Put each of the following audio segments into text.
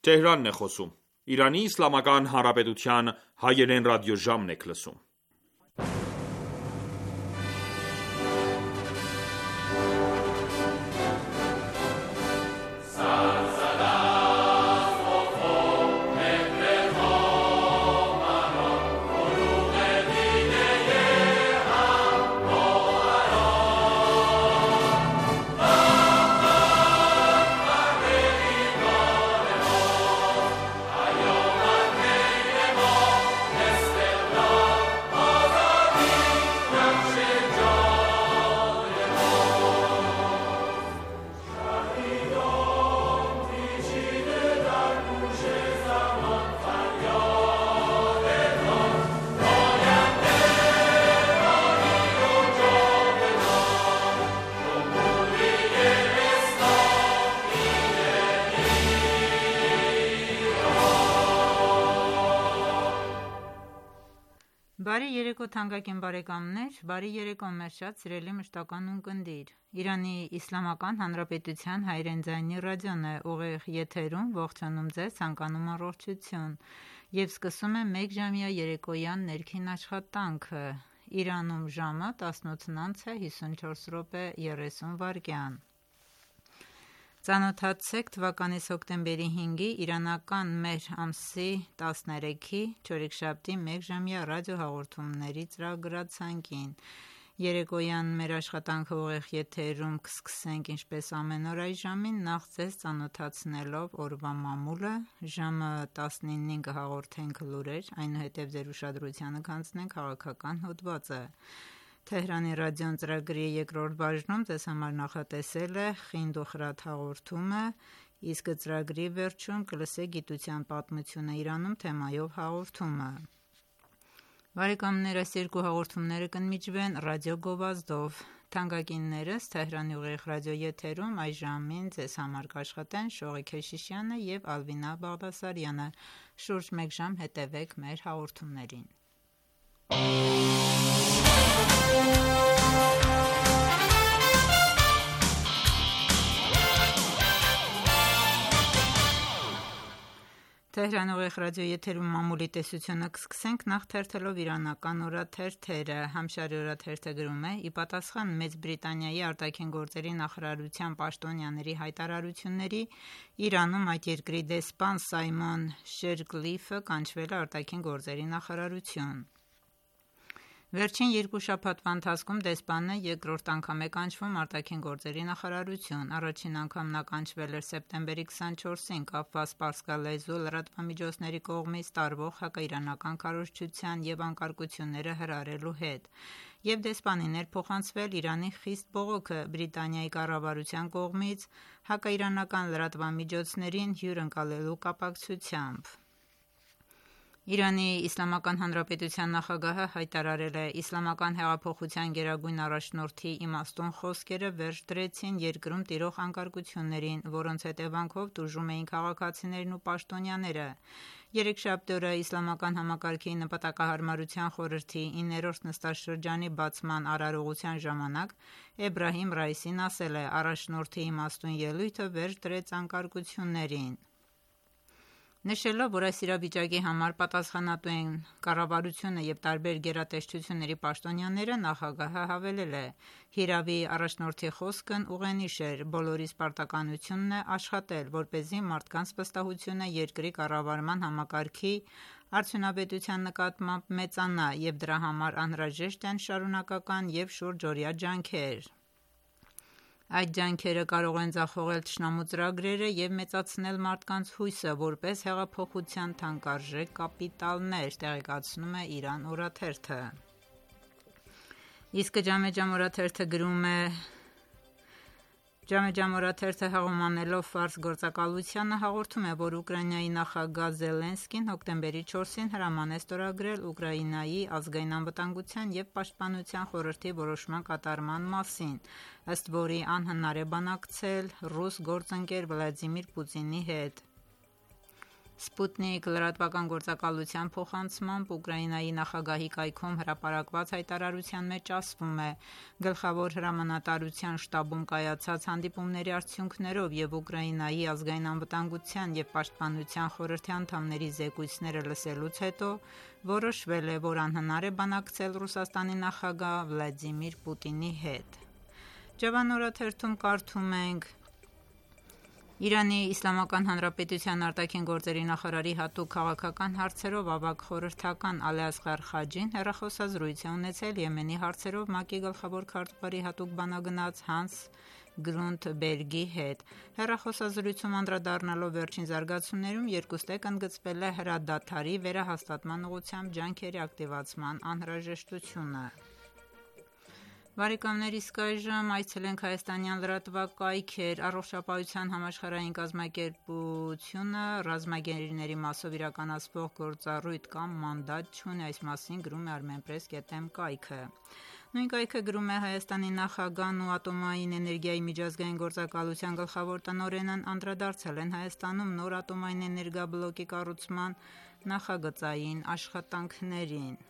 Թեհրանն է խոսում։ Իրանի Իսլամական Հանրապետության հայերեն ռադիոժամն եք լսում։ Բարի երեկո թանկագին բարեկամներ, բարի երեկո մեր շատ սիրելի մշտական ունկնդիր։ Իրանի Իսլամական Հանրապետության հայերեն ձայնի ռադիոն է ուղիղ եթերում, ողջունում ձեզ, ցանկանում առողջություն եւ սկսում է 1 ժամյա երեկոյան ներքին աշխատանքը։ Իրանում ժամը 18:54:30 Ծանոթացեք թվականի հոկտեմբերի 5-ի իրանական մեր ամսի 13-ի չորեքշաբթի 1 ժամյա ռադիոհաղորդումների ծրագրացանկին։ Երեկոյան մեր աշխատանքը ուղիղ եթերում կսկսենք ինչպես ամեն օր այս ժամին, նախ ձեզ ծանոթացնելով օրվա մամուլը, ժամը 19-ին կհաղորդենք լուրեր, այնուհետև ձեր ուշադրությանը կանցնենք քաղաքական հոդվածը։ Թեհրանի ռադիոն ծրագրի երկրորդ բաժնում ձեզ համար նախատեսել է խինդ ու խրատ հաղորդումը, իսկ ծրագրի վերջում կլսեք գիտության պատմությունը Իրանում թեմայով հաղորդումը։ Բարեկամներ, այս երկու հաղորդումները կընդմիջվեն ռադիո գովազդով։ Թանկագիններս Թեհրանի ուղիղ ռադիոեթերում այս ժամին ձեզ համար կաշխատեն Շողիկ Քեշիշյանը եւ Ալվինա Բաղդասարյանը։ Շուրջ 1 ժամ հետևեք մեր հաղորդումներին։ Թեհրան ուղիղ ռադիոեթերում մամուլի տեսությունը կսկսենք նախ թերթելով իրանական օրաթերթերը։ Համշարի օրաթերթը գրում է. ի պատասխան Մեծ Բրիտանիայի արտաքին գործերի նախարարության պաշտոնյաների հայտարարությունների, Իրանում այդ երկրի դեսպան Սայմոն Շերկլիֆը կանչվել է արտաքին գործերի նախարարություն։ Վերջին 2 շաբաթվա ընթացքում դեսպանը երկրորդ անգամ է կանչվում արտաքին գործերի նախարարություն։ Առաջին անգամ նա կանչվել էր սեպտեմբերի 24-ին կապված պարսկալեզու լրատվամիջոցների կողմից տարվող հակաիրանական քարոզչության եւ անկարգությունները հրահրելու հետ, եւ դեսպանին էր փոխանցվել Իրանի խիստ բողոքը Բրիտանիայի կառավարության կողմից հակաիրանական լրատվամիջոցներին հյուրընկալելու կապակցությամբ։ Իրանի Իսլամական Հանրապետության նախագահը հայտարարել է. Իսլամական հեղափոխության գերագույն առաջնորդի իմաստուն խոսքերը վերջ դրեցին երկրում տիրող անկարգություններին, որոնց հետևանքով տուժում էին քաղաքացիներն ու պաշտոնյաները։ Երեքշաբթի օրը Իսլամական համակարգի նպատակահարմարության խորհրդի 9-րդ նստաշրջանի բացման արարողության ժամանակ Էբրահիմ Ռայիսին ասել է. առաջնորդի իմաստուն ելույթը վերջ դրեց անկարգություններին։ Նշելով, որ այս իրավիճակի համար պատասխանատու են կառավարությունը եւ տարբեր գերատեսչությունների պաշտոնյաները, նախագահը հավելել է. հիրավի առաջնորդի խոսքն ուղենիշ էր, բոլորիս պարտականությունն է աշխատել, որպեսզի մարդկանց վստահությունը երկրի կառավարման համակարգի արդյունավետության նկատմամբ մեծանա եւ դրա համար անհրաժեշտ են շարունակական եւ շուրջօրյա ջանքեր։ Այդ ջանքերը կարող են ձախողել թշնամու ծրագրերը եւ մեծացնել մարդկանց հույսը որպես հեղափոխության թանկարժեք կապիտալներ, տեղեկացնում է Իրան օրաթերթը։ Իսկ Ջամեջամ օրաթերթը գրում է. Ջամեջամ օրաթերթը հղում անելով ֆարս գործակալությանը հաղորդում է, որ Ուկրաինայի նախագահ Զելենսկին հոկտեմբերի 4-ին հրաման է ստորագրել Ուկրաինայի ազգային անվտանգության եւ պաշտպանության խորհրդի որոշման կատարման մասին, ըստ որի անհնար է բանակցել ռուս գործընկեր Վլադիմիր Պուտինի հետ։ Սպուտնիկ լրատվական գործակալության փոխանցմամբ Ուկրաինայի նախագահի կայքում հրապարակված հայտարարության մեջ ասվում է. գլխավոր հրամանատարության շտաբում կայացած հանդիպումների արդյունքներով և Ուկրաինայի ազգային անվտանգության և պաշտպանության խորհրդի անդամների զեկույցները լսելուց հետո որոշվել է, որ անհնար է բանակցել Ռուսաստանի նախագահ Վլադիմիր Պուտինի հետ։ Ջավան օրաթերթում կարդում ենք. Իրանի Իսլամական Հանրապետության արտաքին գործերի նախարարի հատուկ քաղաքական հարցերով ավագ խորհրդական Ալիասղար Խաջին հեռախոսազրույց է ունեցել Եմենի հարցերով ՄԱԿ-ի գլխավոր քարտուղարի հատուկ բանագնաց Հանս Գրունտբերգի հետ։ Հեռախոսազրույցում անդրադառնալով վերջին զարգացումներին երկուստեք ընդգծվել է հրադադարի վերահաստատման ուղղությամբ ջանքերի ակտիվացման անհրաժեշտությունը։ Բարեկամներ, իսկ այժմ այցելենք հայաստանյան լրատվակայքեր։ Առողջապահության համաշխարհային կազմակերպությունը ռազմագերիների մասով իրականացվող գործառույթ կամ մանդատ չունի, այս մասին գրում է Armenpress.am կայքը։ Նույն կայքը գրում է Հայաստանի նախագահն ու ատոմային էներգիայի միջազգային գործակալության գլխավոր տնօրենն անդրադարձել են Հայաստանում նոր ատոմային էներգաբլոկի կառուցման նախագծային աշխատանքներին։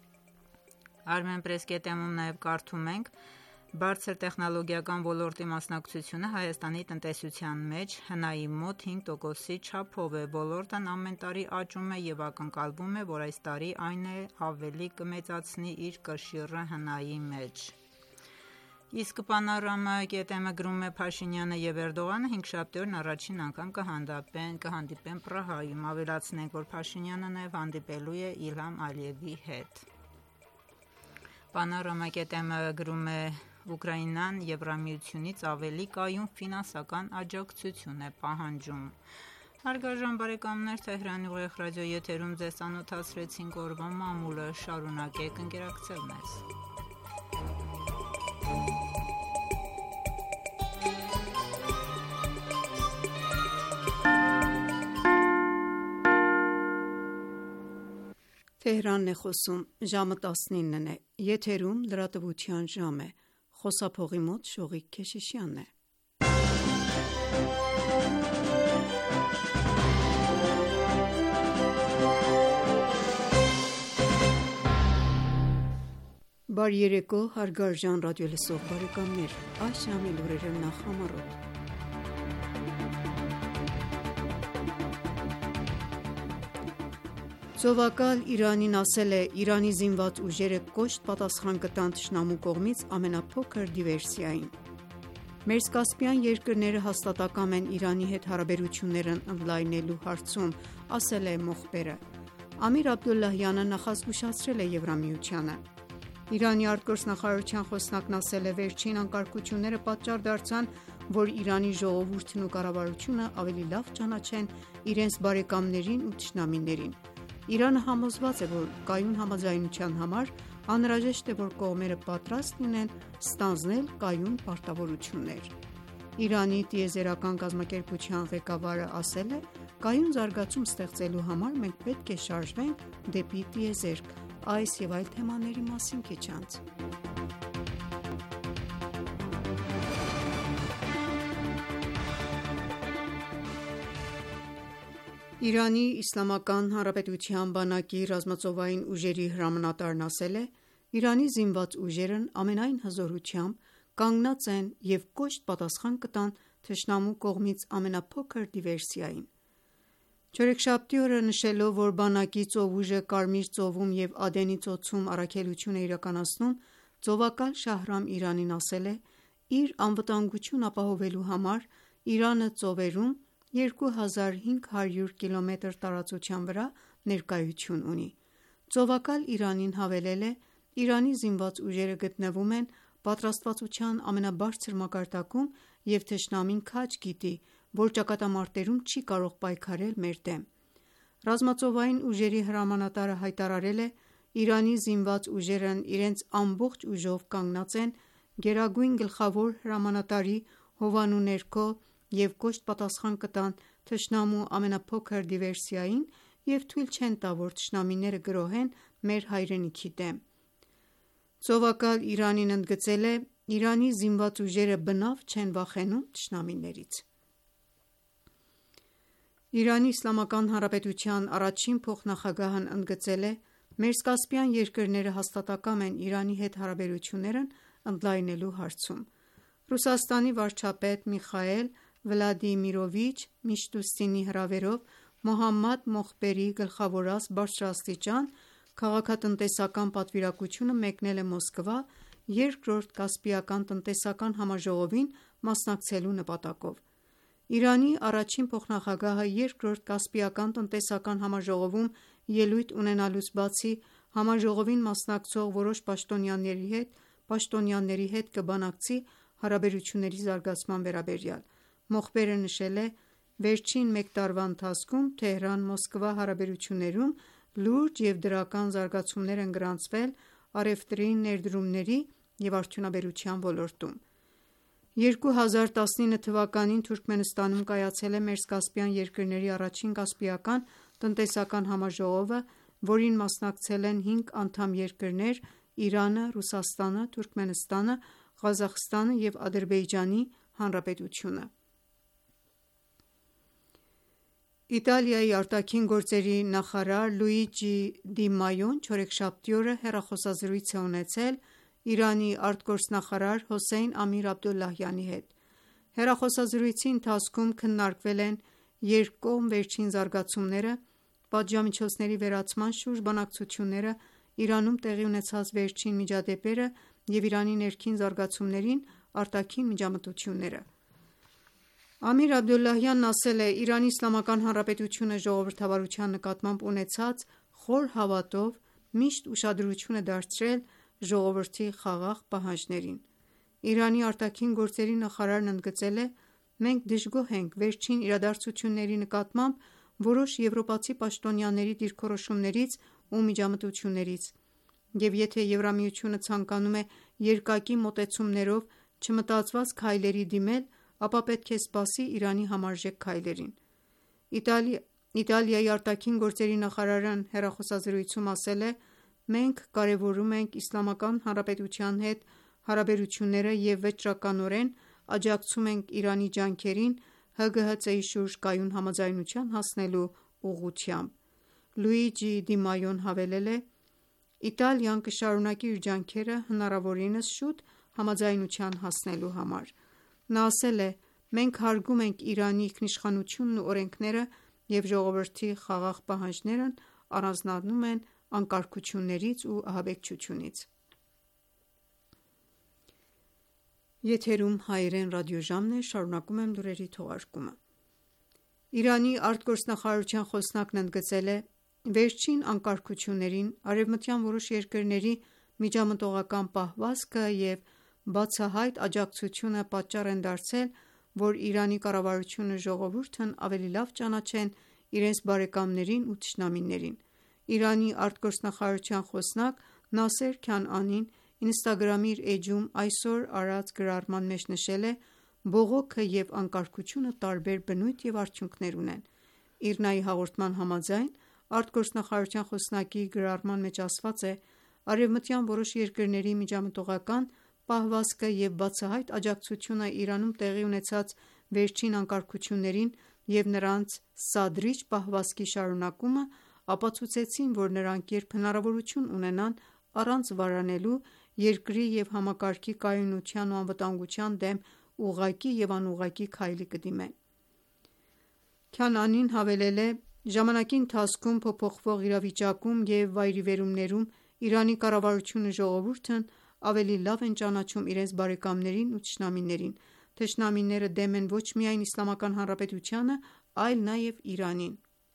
Armenpress.am-ում նաև կարդում ենք. բարձր տեխնոլոգիական ոլորտի մասնակցությունը Հայաստանի տնտեսության մեջ հնայի մոտ 5%-ի չափով է, ոլորտն ամեն տարի աճում է և ակնկալվում է, որ այս տարի այն ավելի կմեծացնի իր կշիռը հնայի մեջ։ Իսկ Panorama.am-ը գրում է Փաշինյանը և Էրդողանը հինգշաբթի օրն առաջին անգամ կհանդիպեն Պրահայում։ Ավելացնենք, որ Փաշինյանը նաև հանդիպելու է Իլհամ Ալիևի հետ։ Panorama.am-ը գրում է Ուկրաինան Եվրամիությունից ավելի կայուն ֆինանսական աջակցություն է պահանջում։ Հարգարժան բարեկամներ, Թեհրանի ուղիղ ռադիոյի եթերում ձեզ ծանոթացրեցինք օրվա մամուլը, շարունակեք ընկերակցել մեզ։ Թեհրանն է խոսում, ժամը 19-ն է, եթերում լրատվության ժամ է, խոսափողի մոտ Շողիկ Քեշիշյանն է։ Բարի երեկո, հարգարժան ռադիոլսող բարեկամներ, այս ժամի լուրերը նախամարոտ։ Ծովակալ Իրանին ասել է Իրանի զինված ուժերը կոշտ պատասխան կտան թշնամու կողմից ամենափոքր դիվերսիային։ Մերձկասպյան երկրները հաստատակամ են Իրանի հետ հարաբերություններն ընդլայնելու հարցում, ասել է Մոխբերը։ Ամիր Աբդոլլահյանը նախազգուշացրել է Եվրամիությանը։ Իրանի արտգործնախարարության խոսնակն ասել է վերջին անկարգությունները պատճառ դարձան, որ Իրանի ժողովուրդն ու կառավարությունը ավելի լավ ճանաչեն իրենց բարեկամներին ու թշնամիներին։ Իրանը համոզված է, որ կայուն համաձայնության համար անհրաժեշտ է, որ կողմերը պատրաստ լինեն ստանձնել կայուն պարտավորություններ։ Իրանի տիեզերական կազմակերպության ղեկավարը ասել է. «Կայուն զարգացում ստեղծելու համար մենք պետք է շարժվենք դեպի տիեզերք»։ Այս և այլ թեմաների մասին քիչ անց։ Իրանի Իսլամական Հանրապետության բանակի ռազմածովային ուժերի հրամանատարն ասել է. «Իրանի զինված ուժերն ամենայն հզորությամբ կանգնած են և կոշտ պատասխան կտան թշնամու կողմից ամենափոքր դիվերսիային»։ Չորեքշաբթի օրը նշելով, որ բանակի ծովուժը Կարմիր ծովում և Ադենի ծոցում առաքելություն է իրականացնում, ծովակալ Շահրամ Իրանին ասել է. «Իր անվտանգությունն ապահովելու համար Իրանը ծովերում 2500 կմ տարածության վրա ներկայություն ունի»։ Ծովակալ Իրանին հավելել է. «Իրանի զինված ուժերը գտնվում են պատրաստվածության ամենաբարձր մակարդակում և թշնամին քաջ գիտի, որ ճակատամարտերում չի կարող պայքարել մեր դեմ»։ Ռազմածովային ուժերի հրամանատարը հայտարարել է. «Իրանի զինված ուժերն իրենց ամբողջ ուժով կանգնած են Գերագույն գլխավոր հրամանատարի հովանու ներքո և կոշտ պատասխան կտան թշնամու ամենափոքր դիվերսիային և թույլ չեն տա, որ թշնամիները գրոհեն մեր հայրենիքի դեմ»։ Ծովակալ Իրանին ընդգծել է. «Իրանի զինված ուժերը բնավ չեն վախենում թշնամիներից»։ Իրանի Իսլամական Հանրապետության առաջին փոխնախագահն ընդգծել է. «Մերձկասպյան երկրները հաստատակամ են Իրանի հետ հարաբերություններն ընդլայնելու հարցում»։ Ռուսաստանի վարչապետ Միխայիլ Վլադիմիրովիչ Միշտուսինի հրավերով Մոհամմադ Մոխբերի գլխավորած բարձրաստիճան քաղաքատնտեսական պատվիրակությունը մեկնել է Մոսկվա երկրորդ կասպիական տնտեսական համաժողովին մասնակցելու նպատակով։ Իրանի առաջին փոխնախագահը երկրորդ կասպիական տնտեսական համաժողովում ելույթ ունենալուց բացի, համաժողովին մասնակցող որոշ պաշտոնյաների հետ կբանակցի հարաբերությունների զարգացման վերաբերյալ։ Մոխբերը նշել է. «Վերջին մեկ տարվա ընթացքում Թեհրան-Մոսկվա հարաբերություններում լուրջ և դրական զարգացումներ են գրանցվել առևտրի, ներդրումների և արդյունաբերության ոլորտում»։ 2019 թվականին Թուրքմենստանում կայացել է Մերձկասպյան երկրների առաջին կասպիական տնտեսական համաժողովը, որին մասնակցել են 5 անդամ երկրներ՝ Իրանը, Ռուսաստանը, Թուրքմենստանը, Ղազախստանը և Ադրբեջանի Հանրապետությունը։ Իտալիայի արտաքին գործերի նախարար Լուիջի Դի Մայոն չորեքշաբթի օրը հեռախոսազրույց է ունեցել Իրանի արտգործնախարար Հոսեյն Ամիր Աբդոլլահյանի հետ։ Հեռախոսազրույցի ընթացքում քննարկվել են երկկողմ վերջին զարգացումները, պատժամիջոցների վերացման շուրջ բանակցությունները, Իրանում տեղի ունեցած վերջին միջադեպերը և Իրանի ներքին զարգացումներին արտաքին միջամտությունները։ Ամիր Աբդոլլահյանն ասել է. «Իրանի Իսլամական Հանրապետությունը ժողովրդավարության նկատմամբ ունեցած խոր հավատով միշտ ուշադրություն է դարձրել ժողովրդի խաղաղ պահանջներին»։ Իրանի արտաքին գործերի նախարարն ընդգծել է. «Մենք դժգոհ ենք վերջին իրադարձությունների նկատմամբ որոշ եվրոպացի պաշտոնյաների դիրքորոշումներից ու միջամտություններից, և եթե Եվրամիությունը ցանկանում է երկակի մոտեցումներով չմտածված քայլերի դիմել, ապա պետք է սպասի Իրանի համարժեք քայլերին»։ Իտալիայի արտաքին գործերի նախարարն հեռախոսազրույցում ասել է. «Մենք կարևորում ենք Իսլամական Հանրապետության հետ հարաբերությունները և վճռականորեն աջակցում ենք Իրանի ջանքերին ՀԳՀԾ-ի շուրջ կայուն համաձայնության հասնելու ուղղությամբ»։ Լուիջի Դի Մայոն հավելել է. «Իտալիան կշարունակի իր ջանքերը հնարավորինս շուտ համաձայնության հասնելու համար»։ Նա ասել է. «Մենք հարգում ենք Իրանի ինքնիշխանությունն ու օրենքները, և ժողովրդի խաղաղ պահանջներն առանձնանում են անկարգություններից ու ահաբեկչությունից»։ Իրանի արտգործնախարարության խոսնակն ընդգծել է. «Վերջին անկարգություններին արևմտյան որոշ երկրների միջամտողական պահվածքը և բացահայտ աջակցությունը պատճառ են դարձել, որ Իրանի կառավարությունը ժողովուրդն ավելի լավ ճանաչեն իրենց բարեկամներին ու թշնամիներին»։ Իրանի արտգործնախարարության խոսնակ Նասեր Քանանին ինստագրամի իր էջում այսօր արած գրառման մեջ նշել է. «Բողոքը և անկարգությունը տարբեր բնույթ և արդյունքներ ունեն»։ ԻՌՆԱ-ի հաղորդման համաձայն, արտգործնախարարության խոսնակի գրառման մեջ ասված է. «Արևմտյան որոշ երկրների միջամտողական պահվածքը և բացահայտ աջակցությունը Իրանում տեղի ունեցած վերջին անկարգություններին և նրանց սադրիչ պահվածքի շարունակումը ապացուցեցին, որ նրանք երբ հնարավորություն ունենան առանց վարանելու երկրի և համակարգի կայունության ու անվտանգության դեմ ուղղակի և անուղղակի քայլի կդիմեն»։ Քանանին հավելել է. «Ժամանակի ընթացքում փոփոխվող իրավիճակում և վայրիվերումներում Իրանի կառավարությունն ու ժողովուրդն ավելի լավ են ճանաչում իրենց բարեկամներին ու թշնամիներին։ Թշնամիները դեմ են ոչ միայն Իսլամական Հանրապետությանը, այլ նաև Իրանին»։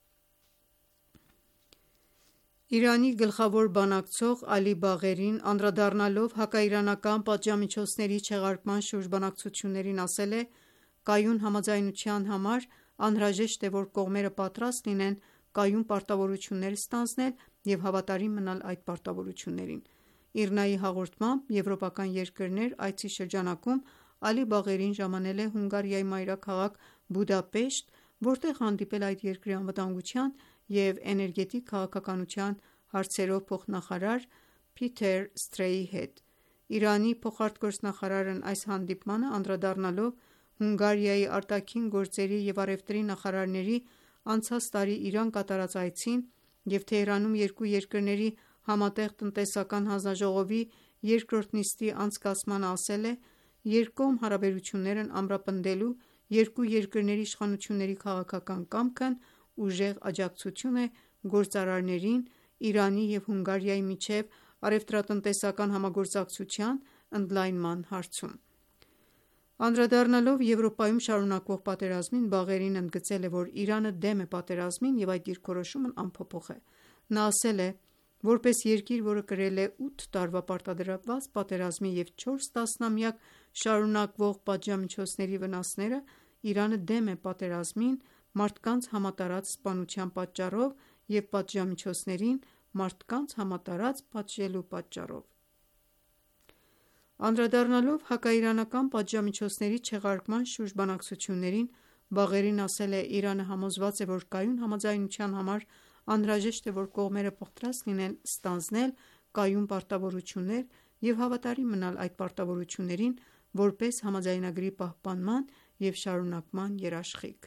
Իրանի գլխավոր բանակցող Ալի Բաղերին, անդրադառնալով հակաիրանական պատժամիջոցների չեղարկման շուրջ բանակցություններին, ասել է. «Կայուն համաձայնության համար անհրաժեշտ է, որ կողմերը պատրաստ լինեն կայուն պարտավորություններ ստանձնել և հավատարիմ մնալ այդ պարտավորություններին»։ ԻՌՆԱ-ի հաղորդմամբ եվրոպական երկրներ այցի շրջանակում Ալի Բաղերին ժամանել է Հունգարիայի մայրաքաղաք Բուդապեշտ, որտեղ հանդիպել է այդ երկրի անվտանգության և էներգետիկ քաղաքականության հարցերով փոխնախարար Փիթեր Սթրեյի հետ։ Իրանի փոխարտգործնախարարն այս հանդիպմանը անդրադառնալով Հունգարիայի արտաքին գործերի և առևտրի նախարարների անցած տարի Իրան կատարած այցին և Թեհրանում երկու երկրների համատեղ տնտեսական հանձնաժողովի երկրորդ նիստի անցկացմանը ասել է.«Երկկողմ հարաբերություններն ամրապնդելու երկու երկրների իշխանությունների քաղաքական կամքն ուժեղ աջակցություն է գործարարներին Իրանի և Հունգարիայի միջև առևտրատնտեսական համագործակցության ընդլայնման հարցում»: Անդրադառնալով Եվրոպայում շարունակվող պատերազմին, Բաղերին ընդգծել է, որ Իրանը դեմ է պատերազմին և այդ դիրքորոշումն անփոփոխ է: Նա ասել է.«Որպես երկիր, որը կրել է 8 տարվա պարտադրված պատերազմի և 4 տասնամյակ շարունակվող պատժամիջոցների վնասները, Իրանը դեմ է պատերազմին մարդկանց համատարած սպանության պատճառով և պատժամիջոցներին մարդկանց համատարած պատժելու պատճառով»: Անդրադառնալով հակաիրանական պատժամիջոցների չեղարկման շուրջ բանակցություններին, Բաղերին ասել է.«Իրանը համոզված է, որ կայուն համաձայնության համար անհրաժեշտ է, որ կողմերը պատրաստ լինեն ստանձնել կայուն պարտավորություններ և հավատարիմ մնալ այդ պարտավորություններին՝ որպես համաձայնագրի պահպանման և շարունակման երաշխիք»: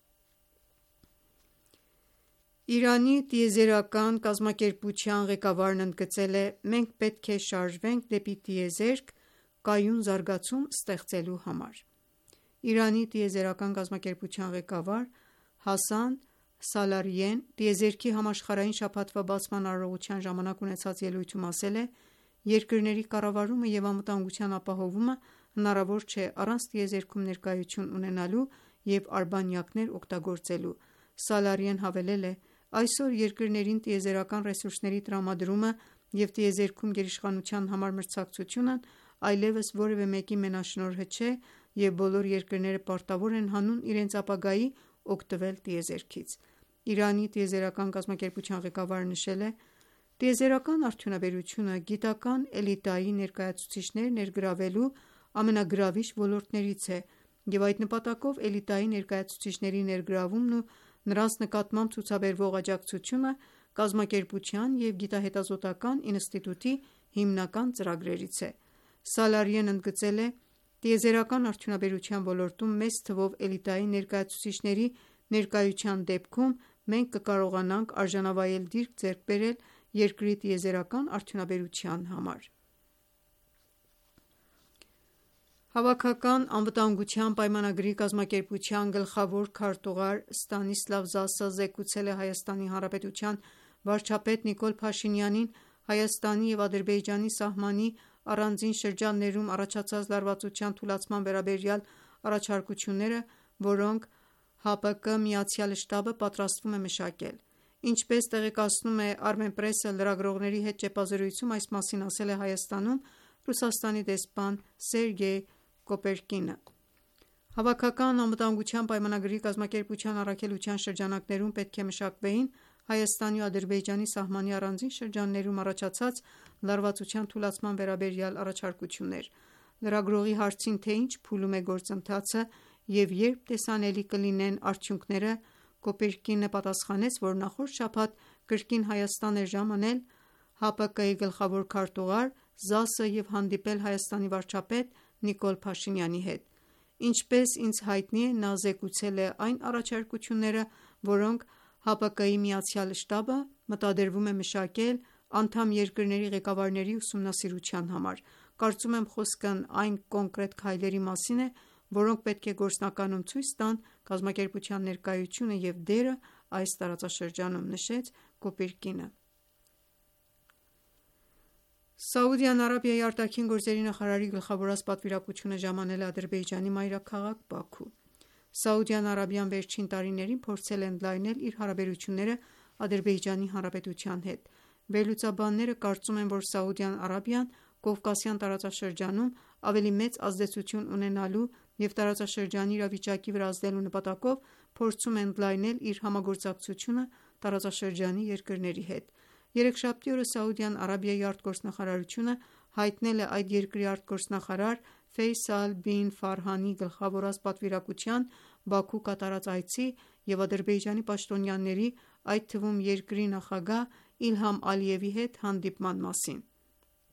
Իրանի տիեզերական կազմակերպության ղեկավարն ընդգծել է.«Մենք պետք է շարժվենք դեպի տիեզերք՝ կայուն զարգացում ստեղծելու համար»: Իրանի տիեզերական կազմակերպության ղեկավար Հասան Սալարիեն տիեզերքի համաշխարհային շաբաթվա բացման արարողության ժամանակ ունեցած ելույթում ասել է.«Երկրների կառավարումը և անվտանգության ապահովումը հնարավոր չէ առանց տիեզերքում ներկայություն ունենալու և արբանյակներ օգտագործելու»: Սալարիեն հավելել է.«Այսօր երկրներին տիեզերական ռեսուրսների տրամադրումը և տիեզերքում գերիշխանության համար մրցակցությունն այլևս որևէ մեկի մենաշնորհը չէ և բոլոր երկրները պարտավոր են հանուն իրենց ապագայի օգտվել տիեզերքից»: Իրանի տիեզերական կազմակերպության ղեկավարը նշել է.«Տիեզերական արդյունաբերությունը գիտական էլիտայի ներկայացուցիչներ ներգրավելու ամենագրավիչ ոլորտներից է և այդ նպատակով էլիտայի ներկայացուցիչների ներգրավումն ու նրանց նկատմամբ ցուցաբերվող աջակցությունը կազմակերպության և գիտահետազոտական ինստիտուտի հիմնական ծրագրերից է»: Սալարիեն ընդգծել է.«Տիեզերական արդյունաբերության ոլորտում մեծ թվով էլիտայի ներկայացուցիչների ներկայության դեպքում մենք կկարողանանք արժանավայել դիրք ձեռք բերել երկրի տիեզերական արդյունաբերության համար»: Հավաքական անվտանգության պայմանագրի կազմակերպության գլխավոր քարտուղար Ստանիսլավ Զասը զեկուցել է Հայաստանի Հանրապետության վարչապետ Նիկոլ Փաշինյանին Հայաստանի և Ադրբեջանի սահմանի առանձին շրջաններում առաջացած լարվածության թուլացման վերաբերյալ առաջարկությունները, որոնք ՀԱՊԿ Միացյալ Շտաբը պատրաստվում է մշակել: Ինչպես տեղեկացնում է Armenpress-ը, լրագրողների հետ ճեպազրույցում այս մասին ասել է Հայաստանում Ռուսաստանի դեսպան Սերգեյ Կոպերկինը: Հավաքական անվտանգության պայմանագրի կազմակերպության առաքելության շրջանակներում պետք է մշակվեին Հայաստանի ու Ադրբեջանի սահմանի առանձին շրջաններում առաջացած լարվածության թուլացման վերաբերյալ առաջարկություններ: Լրագրողի հարցին, թե ինչ փուլում է գործընթացը և երբ տեսանելի կլինեն արդյունքները, Կոպերկինը պատասխանեց, որ նախորդ շաբաթ կրկին Հայաստան էր ժամանել ՀԱՊԿ-ի գլխավոր քարտուղար Զասը և հանդիպել Հայաստանի վարչապետ Նիկոլ Փաշինյանի հետ: Ինչպես ինձ հայտնի է, նա զեկուցել է այն առաջարկությունները, որոնք ՀԱՊԿ-ի Միացյալ շտաբը մտադրվում է մշակել անդամ երկրների ղեկավարների ուսումնասիրության համար: Կարծում եմ խոսքն այն կոնկրետ քայլերի մասին է, որոնք պետք է գործնականում ցույց տան կազմակերպության ներկայությունը և դերը այս տարածաշրջանում: Սաուդյան Արաբիայի արտաքին գործերի նախարարի գլխավորած պատվիրակությունը ժամանել է Ադրբեջանի մայրաքաղաք Բաքու: Սաուդյան Արաբիան վերջին տարիներին փորձել է ընդլայնել իր հարաբերությունները Ադրբեջանի Հանրապետության հետ: Վերլուծաբանները կարծում են, որ Սաուդյան Արաբիան Կովկասյան տարածաշրջանում ավելի մեծ ազդեցություն ունենալու և տարածաշրջանի իրավիճակի վրա ազդելու նպատակով փորձում է ընդլայնել իր համագործակցությունը տարածաշրջանի երկրների հետ: Երեքշաբթի օրը Սաուդյան Արաբիայի արտգործնախարարությունը հայտնել է այդ երկրի արտգործնախարար Ֆեյսալ Բին Ֆարհանի գլխավորած պատվիրակության Բաքու կատարած այցի և Ադրբեջանի պաշտոնյաների, այդ թվում երկրի նախագահ Իլհամ Ալիևի հետ հանդիպման մասին: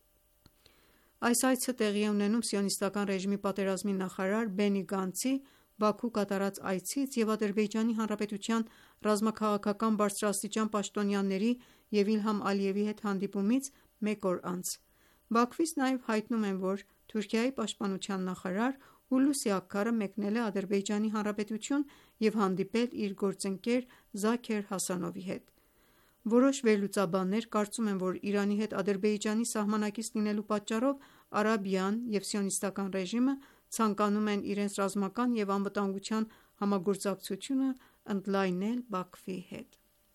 Այս այցը տեղի է ունենում Սիոնիստական ռեժիմի պատերազմի նախարար Բենի Գանցի, Բաքու կատարած այցից և Ադրբեջանի Հանրապետության ռազմաքաղաքական բարձրաստիճան պաշտոնյաների և Իլհամ Ալիևի հետ հանդիպումից մեկ օր անց: Բաքվից նաև հայտնում են, որ Թուրքիայի պաշտպանության նախարար Հուլուսի Աքարը մեկնել է Ադրբեջանի Հանրապետություն և հանդիպել իր գործընկեր Զաքեր Հասանովի հետ: Որոշ վերլուծաբաններ կարծում են, որ Իրանի հետ Ադրբեջանի սահմանակից լինելու պատճառով Արաբիան և Սիոնիստական ռեժիմը ցանկանում են իրենց ռազմական և անվտանգության համագործակցությունը ընդլայնել Բաքվի հետ: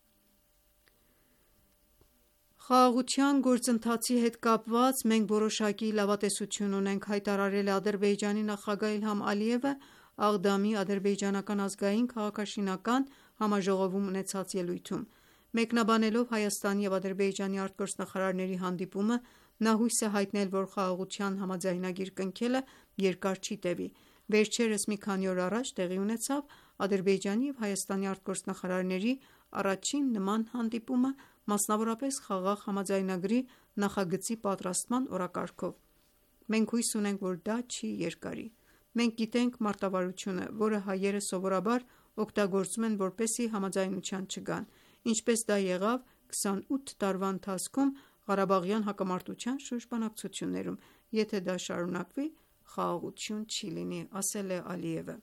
Խաղաղության գործընթացի հետ կապված մենք որոշակի լավատեսություն ունենք, հայտարարել է Ադրբեջանի նախագահ Իլհամ Ալիևը Աղդամի ադրբեջանական ազգային քաղաքաշինական համաժողովում ունեցած ելույթում: Մեկնաբանելով Հայաստանի և Ադրբեջանի արտգործնախարարների հանդիպումը, նա հույս է հայտնել, որ խաղաղության համաձայնագիր կնքելը երկար չի տևի: Վերջերս մի քանի օր առաջ տեղի ունեցավ Ադրբեջանի և Հայաստանի արտգործնախարարների առաջին նման հանդիպումը, մասնավորապես Խաղաղ համաձայնագրի նախագծի պատրաստման օրակարգով: Մենք հույս ունենք, որ դա չի երկարի: Մենք գիտենք մարտավարությունը, որը հայերը սովորաբար օգտագործում են, որպեսզի համաձայնության չգան, ինչպես դա եղավ 28 տարվա ընթացքում Ղարաբաղյան հակամարտության շուրջ բանակցություններում: Եթե դա շարունակվի, խաղաղություն չի լինի, ասել է Ալիևը: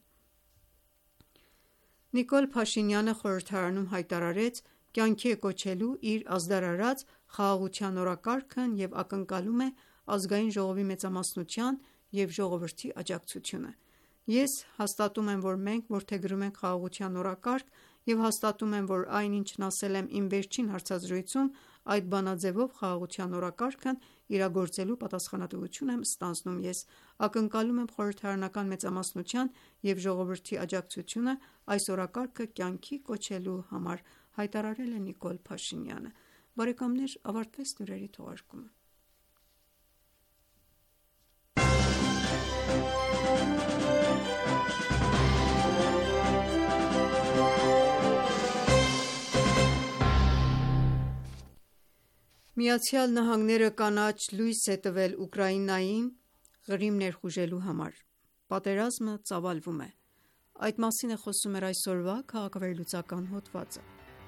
Նիկոլ Փաշինյանը խորհրդարանում հայտարարեց կյանքի է կոչելու իր ազդարարած խաղաղության օրակարգն և ակնկալում է Ազգային ժողովի մեծամասնության և ժողովրդի աջակցությունը: Ես հաստատում եմ, որ մենք որդեգրում ենք խաղաղության օրակարգ և հաստատում եմ, որ այն ինչն ասել եմ իմ վերջին հարցազրույցում, այդ բանաձևով խաղաղության օրակարգն իրագործելու պատասխանատվություն եմ ստանձնում ես: Ակնկալում եմ խորհրդարանական մեծամասնության և ժողովրդի աջակցությունը այս օրակարգը կյանքի կոչելու համար, հայտարարել է Նիկոլ Փաշինյանը: Ավարտվեց լուրերի թողարկումը: ԱՄՆ-ը կանաչ լույս է տվել Ուկրաինային Ղրիմ ներխուժելու համար: Պատերազմը ծավալվում է: Այդ մասին է խոսում մեր այսօրվա քաղաքավերլուծական հոդվածը: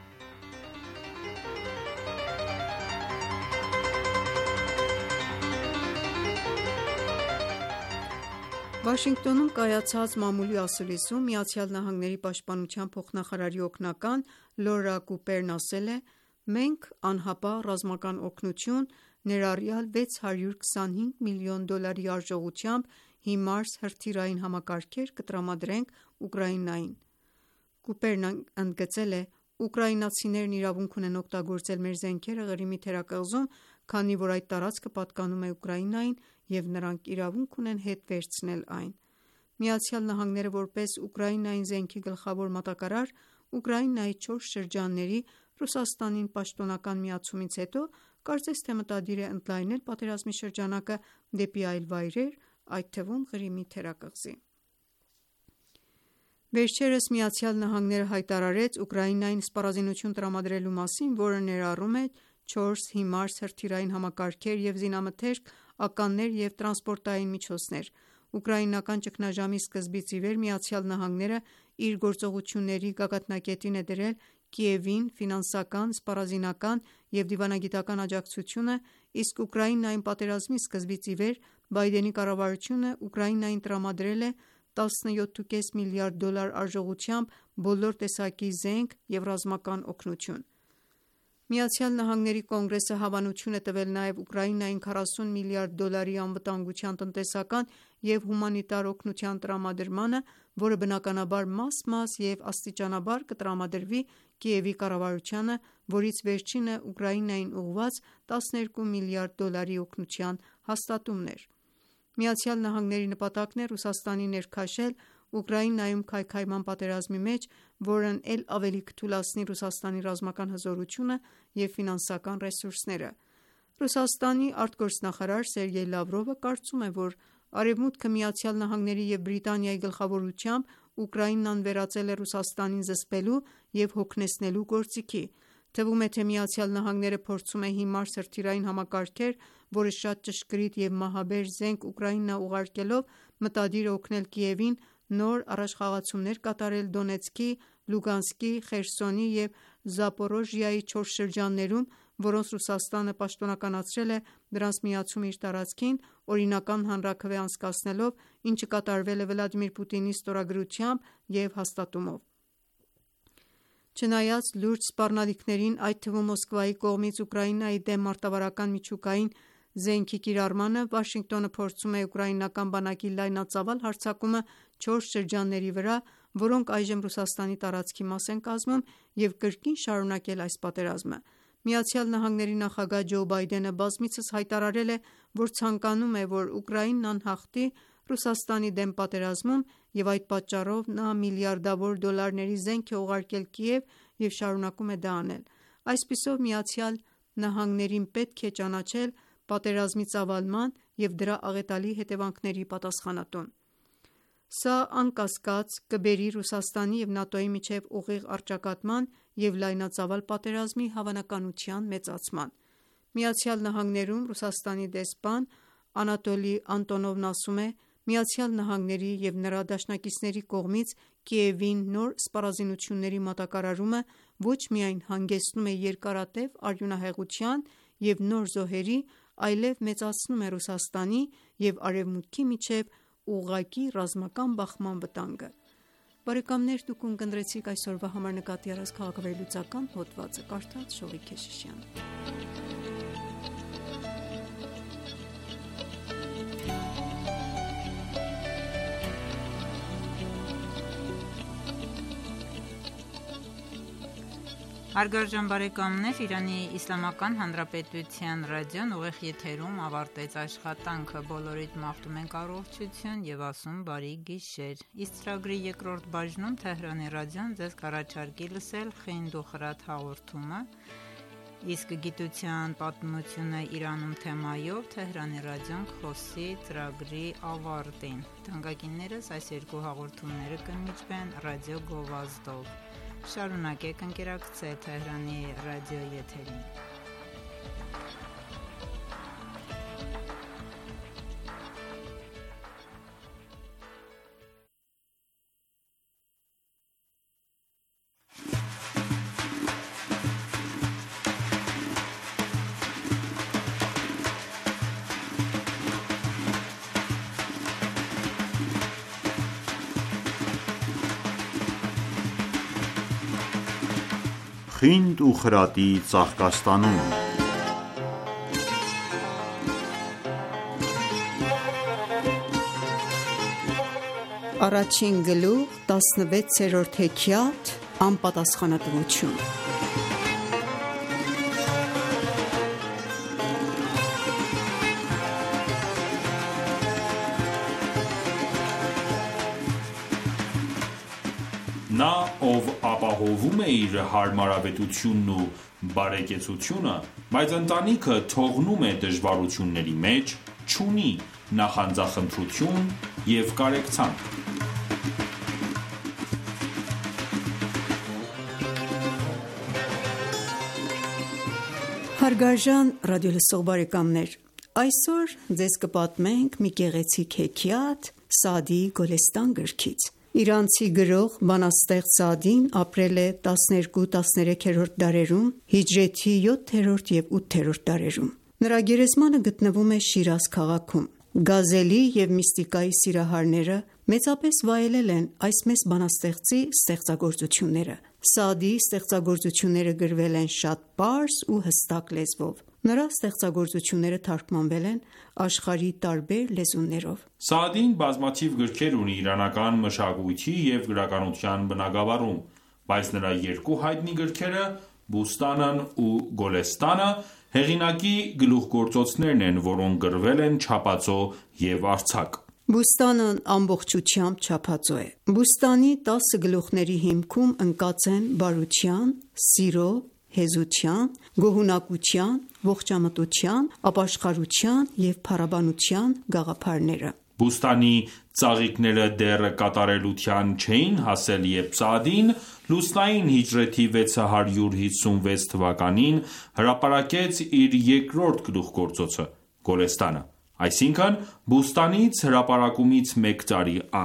Վաշինգտոնում կայացած մամուլի ասուլիսում ԱՄՆ պաշտպանության փոխնախարարի օգնական Լորա Կուպերն ասել է. «Մենք անհապաղ ռազմական օգնություն, ներառյալ $625 միլիոն արժողությամբ HIMARS հրթիռային համակարգեր կտրամադրենք Ուկրաինային»: Կուպերն ընդգծել է. «Ուկրաինացիներն իրավունք ունեն օգտագործել մեր զենքերը Ղրիմի թերակղզում, քանի որ այդ տարածքը պատկանում է Ուկրաինային և նրանք իրավունք ունեն հետ վերցնել այն»: ԱՄՆ-ը, որպես Ուկրաինային զենքի գլխավոր մատակարար, Ուկրաինայի 4 շրջանների Ռուսաստանին պաշտոնական միացումից հետո կարծես թե մտադիր է ընդլայնել պատերազմի շրջանակը դեպի այլ վայրեր, այդ թվում Ղրիմի թերակղզի: Վերջերս ԱՄՆ-ն հայտարարեց Ուկրաինային սպառազինություն տրամադրելու մասին, որը ներառում է 4 HIMARS հրթիռային համակարգեր և զինամթերք, ականներ և տրանսպորտային միջոցներ: Ուկրաինական ճգնաժամի սկզբից ի վեր ԱՄՆ-ն իր գործողությունների գագաթնակետին է դրել Կիևին ֆինանսական, սպառազինական և դիվանագիտական աջակցությունը, իսկ Ուկրաինայում պատերազմի սկզբից ի վեր Բայդենի կառավարությունը Ուկրաինային տրամադրել է $17.5 միլիարդ արժողությամբ բոլոր տեսակի զենք և ռազմական օգնություն: ԱՄՆ Կոնգրեսը հավանություն է տվել նաև Ուկրաինային $40 միլիարդ անվտանգության, տնտեսական և հումանիտար օգնության տրամադրմանը, որը բնականաբար մաս-մաս և աստիճանաբար կտրամադրվի Կիևի կառավարությանը, որից վերջինը Ուկրաինային ուղղված $12 միլիարդ օգնության հաստատումն էր: ԱՄՆ-ի նպատակն է Ռուսաստանին ներքաշել Ուկրաինայում քայքայման պատերազմի մեջ, որն էլ ավելի կթուլացնի Ռուսաստանի ռազմական հզորությունը և ֆինանսական ռեսուրսները: Ռուսաստանի արտգործնախարար Սերգեյ Լավրովը կարծում է, որ Արևմուտքը ԱՄՆ-ի և Բրիտանիայի գլխավորությամբ Ուկրաինան վերածել է Ռուսաստանին զսպելու և հոգնեցնելու գործիքի: Թվում է, թե ԱՄՆ-ն փորձում է HIMARS հրթիռային համակարգեր, որը շատ ճշգրիտ և մահաբեր զենք Ուկրաինա ուղարկելով մտադիր է օգնել Կիևին նոր առաջխաղացումներ կատարել Դոնեցկի, Լուգանսկի, Խերսոնի և Զապորոժիայի 4 շրջաններում, որոնց Ռուսաստանը պաշտոնականացրել է դրանց միացումը իր տարածքին, օրինական հանրաքվե անցկացնելով, ինչը կատարվել է Վլադիմիր Պուտինի ստորագրությամբ և հաստատումով։ Չնայած լուրջ սպառնալիքներին, այդ թվում Մոսկվայի կողմից Ուկրաինայի դեմ մարտավարական միջուկային զենքի կիրառմանը, Վաշինգտոնը փորձում է ուկրաինական բանակի լայնածավալ հարձակումը 4 շրջանների վրա, որոնք այժմ Ռուսաստանի տարածքի մաս են կազմում, և կրկին շարունակել այս պատերազմը։ ԱՄՆ նախագահ Ջո Բայդենը բազմիցս հայտարարել է, որ ցանկանում է, որ Ուկրաինան անհաղթի Ռուսաստանի դեմ պատերազմում, և այդ պատճառով նա միլիարդավոր դոլարների զենք է ուղարկել Կիև և շարունակում է դա անել։ Այսպիսով, ԱՄՆ-ին պետք է ճանաչել պատերազմի ծավալման և դրա աղետալի հետևանքների պատասխանատուն։ Սա անկասկած կբերի Ռուսաստանի և ՆԱՏՕ-ի միջև ուղիղ առճակատման և լայնածավալ պատերազմի հավանականության մեծացման։ ԱՄՆ-ում Ռուսաստանի դեսպան Անատոլի Անտոնովն ասում է. «ԱՄՆ-ի և նրա դաշնակիցների կողմից Կիևին նոր սպառազինությունների մատակարարումը ոչ միայն հանգեցնում է երկարատև արյունահեղության և նոր զոհերի, այլև մեծացնում է Ռուսաստանի և Արևմուտքի միջև ուղղակի ռազմական բախման վտանգը»։ Դուք ունկնդրեցիք այսօրվա համար նկատի առած քաղաքավերլուծական հոդվածը, կարդաց Շողիկ Քեշիշյանը։ Հարգարժան բարեկամներ, Իրանի Իսլամական Հանրապետության ռադիոն ուղիղ եթերում ավարտեց աշխատանքը։ Բոլորիդ մաղթում ենք առողջություն և ասում բարի գիշեր։ Իսկ ծրագրի երկրորդ բաժնում Թեհրանի ռադիոն ձեզ կառաջարկի լսել «Խինդ ու խրատ» հաղորդումը, իսկ գիտության պատմությունը Իրանում թեմայով Թեհրանի ռադիոն կխոսի ծրագրի ավարտին։ Թանկագիններս, այս երկու հաղորդումները կմիջվեն ռադիո գովազդով։ Շարունակեք ընկերակցել Թեհրանի ռադիոյի եթերին։ Խինդ ու խրատի ծաղկաստանումը Առաջին գլուխ 16-րդ հեքիաթ Անպատասխանատվություն։ Նա, ով ապահովում է իր հարմարավետությունն ու բարեկեցությունը, բայց ընտանիքը թողնում է դժվարությունների մեջ, չունի նախանձախնդրություն և կարեկցանք։ Հարգարժան ռադիոլսող բարեկամներ, այսօր ձեզ կպատմենք մի գեղեցիկ հեքիաթ Սաադիի Գոլեստան գրքից։ Իրանցի գրող, բանաստեղծ Սաադին ապրել է 12-13-րդ դարերում, հիջրեթի 7-րդ և 8-րդ դարերում։ Նրա գերեզմանը գտնվում է Շիրազ քաղաքում։ Գազելի և միստիկայի սիրահարները մեծապես վայելել են այս մեծ բանաստեղծի ստեղծագործությունները։ Սաադիի ստեղծագործությունները գրվել են շատ պարզ ու հստակ լեզվով։ Նրա ստեղծագործությունները թարգմանվել են աշխարհի տարբեր լեզուներով։ Սաադին բազմաթիվ գրքեր ունի իրանական մշակույթի և գրականության բնագավառում, բայց նրա երկու հայտնի գրքերը՝ Բուստանն ու Գոլեստանը, հեղինակի գլուխգործոցներն են, որոնք գրվել են չափածո և արձակ։ Բուստանն ամբողջությամբ չափածո է։ Բուստանի 10 գլուխների հիմքում ընկած են բարության, սիրո, հեզության, գոհունակության, ողջամտության, ապաշխարության և փառաբանության գաղափարները։ Բուստանի ծաղիկները դեռ կատարելության չէին հասել, երբ Սաադին լուսնային հիջրեթի 656 թվականին հրապարակեց իր երկրորդ գլուխգործոցը՝ Գոլեստանը, այսինքն Բուստանից հրապարակումից մեկ տարի անց։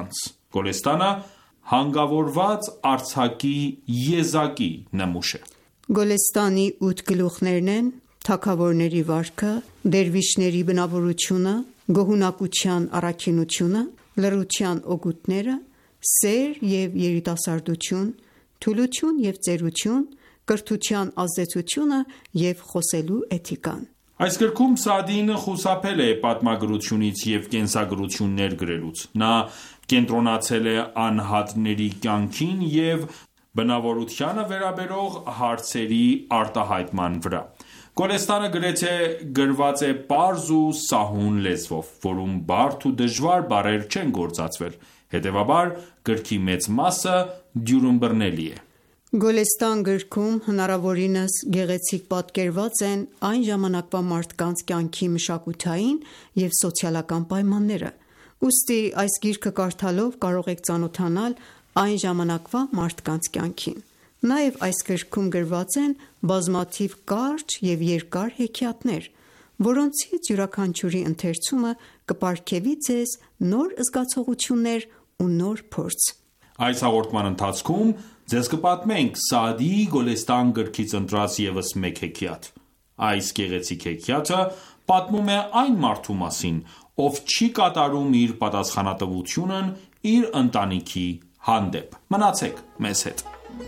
Գոլեստանը հանգավորված արձակի եզակի նմուշ է։ Գոլեստանի 8 գլուխներն են՝ թագավորների վարքը, դերվիշների բնավորությունը, գոհունակության առաքինությունը, լռության օգուտները, սեր և երիտասարդություն, թուլություն և ծերություն, կրթության ազդեցությունը և խոսելու էթիկան։ Այս գրքում Սաադին խուսափել է պատմագրությունից և կենսագրություններ գրելուց։ Նա կենտրոնացել է անհատների կյանքին և բնավորությանը վերաբերող հարցերի արտահայտման վրա։ Գոլեստանը գրեթե գրված է պարզ ու սահուն լեզվով, որում բարդ ու դժվար բառեր չեն գործածվել, հետևաբար գրքի մեծ մասը դյուրըմբռնելի է։ Գոլեստան գրքում հնարավորինս գեղեցիկ պատկերված են այն ժամանակվա մարդկանց կյանքի մշակութային և սոցիալական պայմանները, ուստի այս գիրքը կարդալով կարող եք ծանոթանալ այն ժամանակվա մարդկանց կյանքին։ Նաև այս գրքում գրված են բազմաթիվ կարճ և երկար հեքիաթներ, որոնցից յուրաքանչյուրի ընթերցումը կպարգևի ձեզ նոր զգացողություններ ու նոր փորձ։ Այս հաղորդման ընթացքում ձեզ կպատմենք Սաադիի Գոլեստան գրքից ընտրած ևս մեկ հեքիաթ։ Այս գեղեցիկ հեքիաթը պատմում է այն մարդու մասին, ով չի կատարում իր պատասխանատվությունն իր ընտանիքի հանդեպ։ Մնացեք մեզ հետ։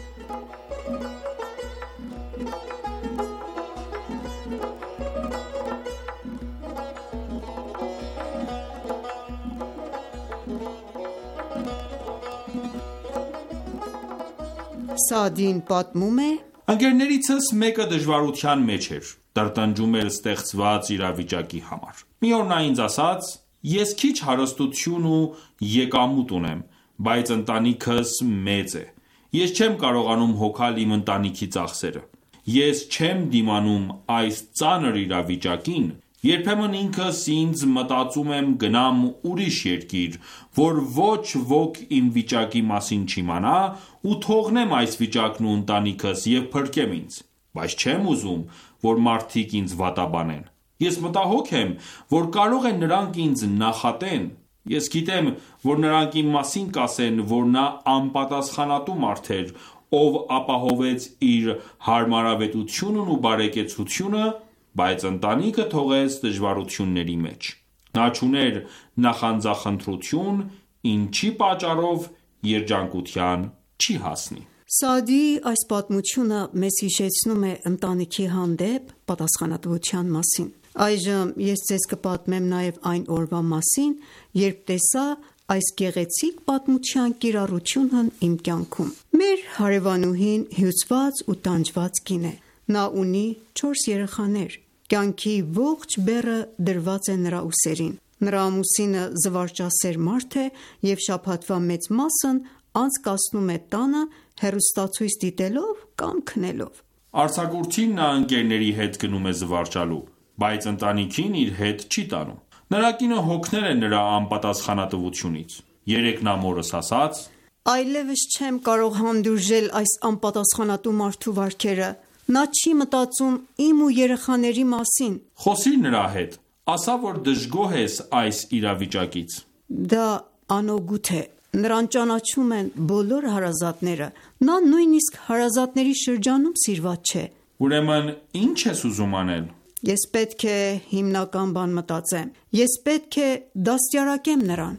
Սաադին պատմում է. Ընկերներիցս մեկը դժվարության մեջ էր, տրտնջում էր ստեղծված իրավիճակի համար։ Մի օր նա ինձ ասաց. «Ես քիչ հարստություն ու եկամուտ ունեմ, բայց ընտանիքս մեծ է։ Ես չեմ կարողանում հոգալ իմ ընտանիքի ծախսերը։ Ես չեմ դիմանում այս ծանր իրավիճակին։ Երբեմն ինքս ինձ մտածում եմ գնամ ուրիշ երկիր, որ ոչ ոք իմ վիճակի մասին չիմանա ու թողնեմ այս վիճակն ու ընտանիքս և փրկեմ ինձ։ Բայց չեմ ուզում, որ մարդիկ ինձ վատաբանեն։ Ես մտահոգ եմ, որ կարող է նրանք ինձ նախատեն։ Ես գիտեմ, որ նրանք իմ մասին կասեն, որ նա անպատասխանատու մարդ էր, ով ապահովեց իր հարմարավետությունն ու բարեկեցությունը, բայց ընտանիքը թողեց դժվարությունների մեջ։ Նա չուներ նախանձախնդրություն, ինչի պատճառով երջանկության չի հասնի»։ Սաադիի այս պատմությունը մեզ հիշեցնում է ընտանիքի հանդեպ պատասխանատվության մասին։ Այժմ ես ձեզ կպատմեմ նաև այն օրվա մասին, երբ տեսա այս գեղեցիկ պատմության կիրառությունն իմ կյանքում։ Մեր հարևանուհին հյուծված ու տանջված կին է։ Նա ունի 4 երեխաներ։ Կյանքի ողջ բեռը դրված է նրա ուսերին։ Նրա ամուսինը զվարճասեր մարդ է և շաբաթվա մեծ մասն անցկացնում է տանը հեռուստացույց դիտելով կամ քնելով։ Արձակուրդին նա ընկերների հետ գնում է զվարճալու, բայց ընտանիքին իր հետ չի տանում։ Նրա կինը հոգնել է նրա անպատասխանատվությունից։ Երեկ նա մորս ասաց. «Այլևս չեմ կարող հանդուրժել այս անպատասխանատու մարդու վարքերը։ Նա չի մտածում իմ ու երեխաների մասին»։ Խոսիր նրա հետ, ասա, որ դժգոհ ես այս իրավիճակից։ Դա անօգուտ է։ Նրան ճանաչում են բոլոր հարազատները։ Նա նույնիսկ հարազատների շրջանում սիրված չէ։ Ուրեմն ի՞նչ ես ուզում անել։ Ես պետք է հիմնական բան մտածեմ։ Ես պետք է դաստիարակեմ նրան։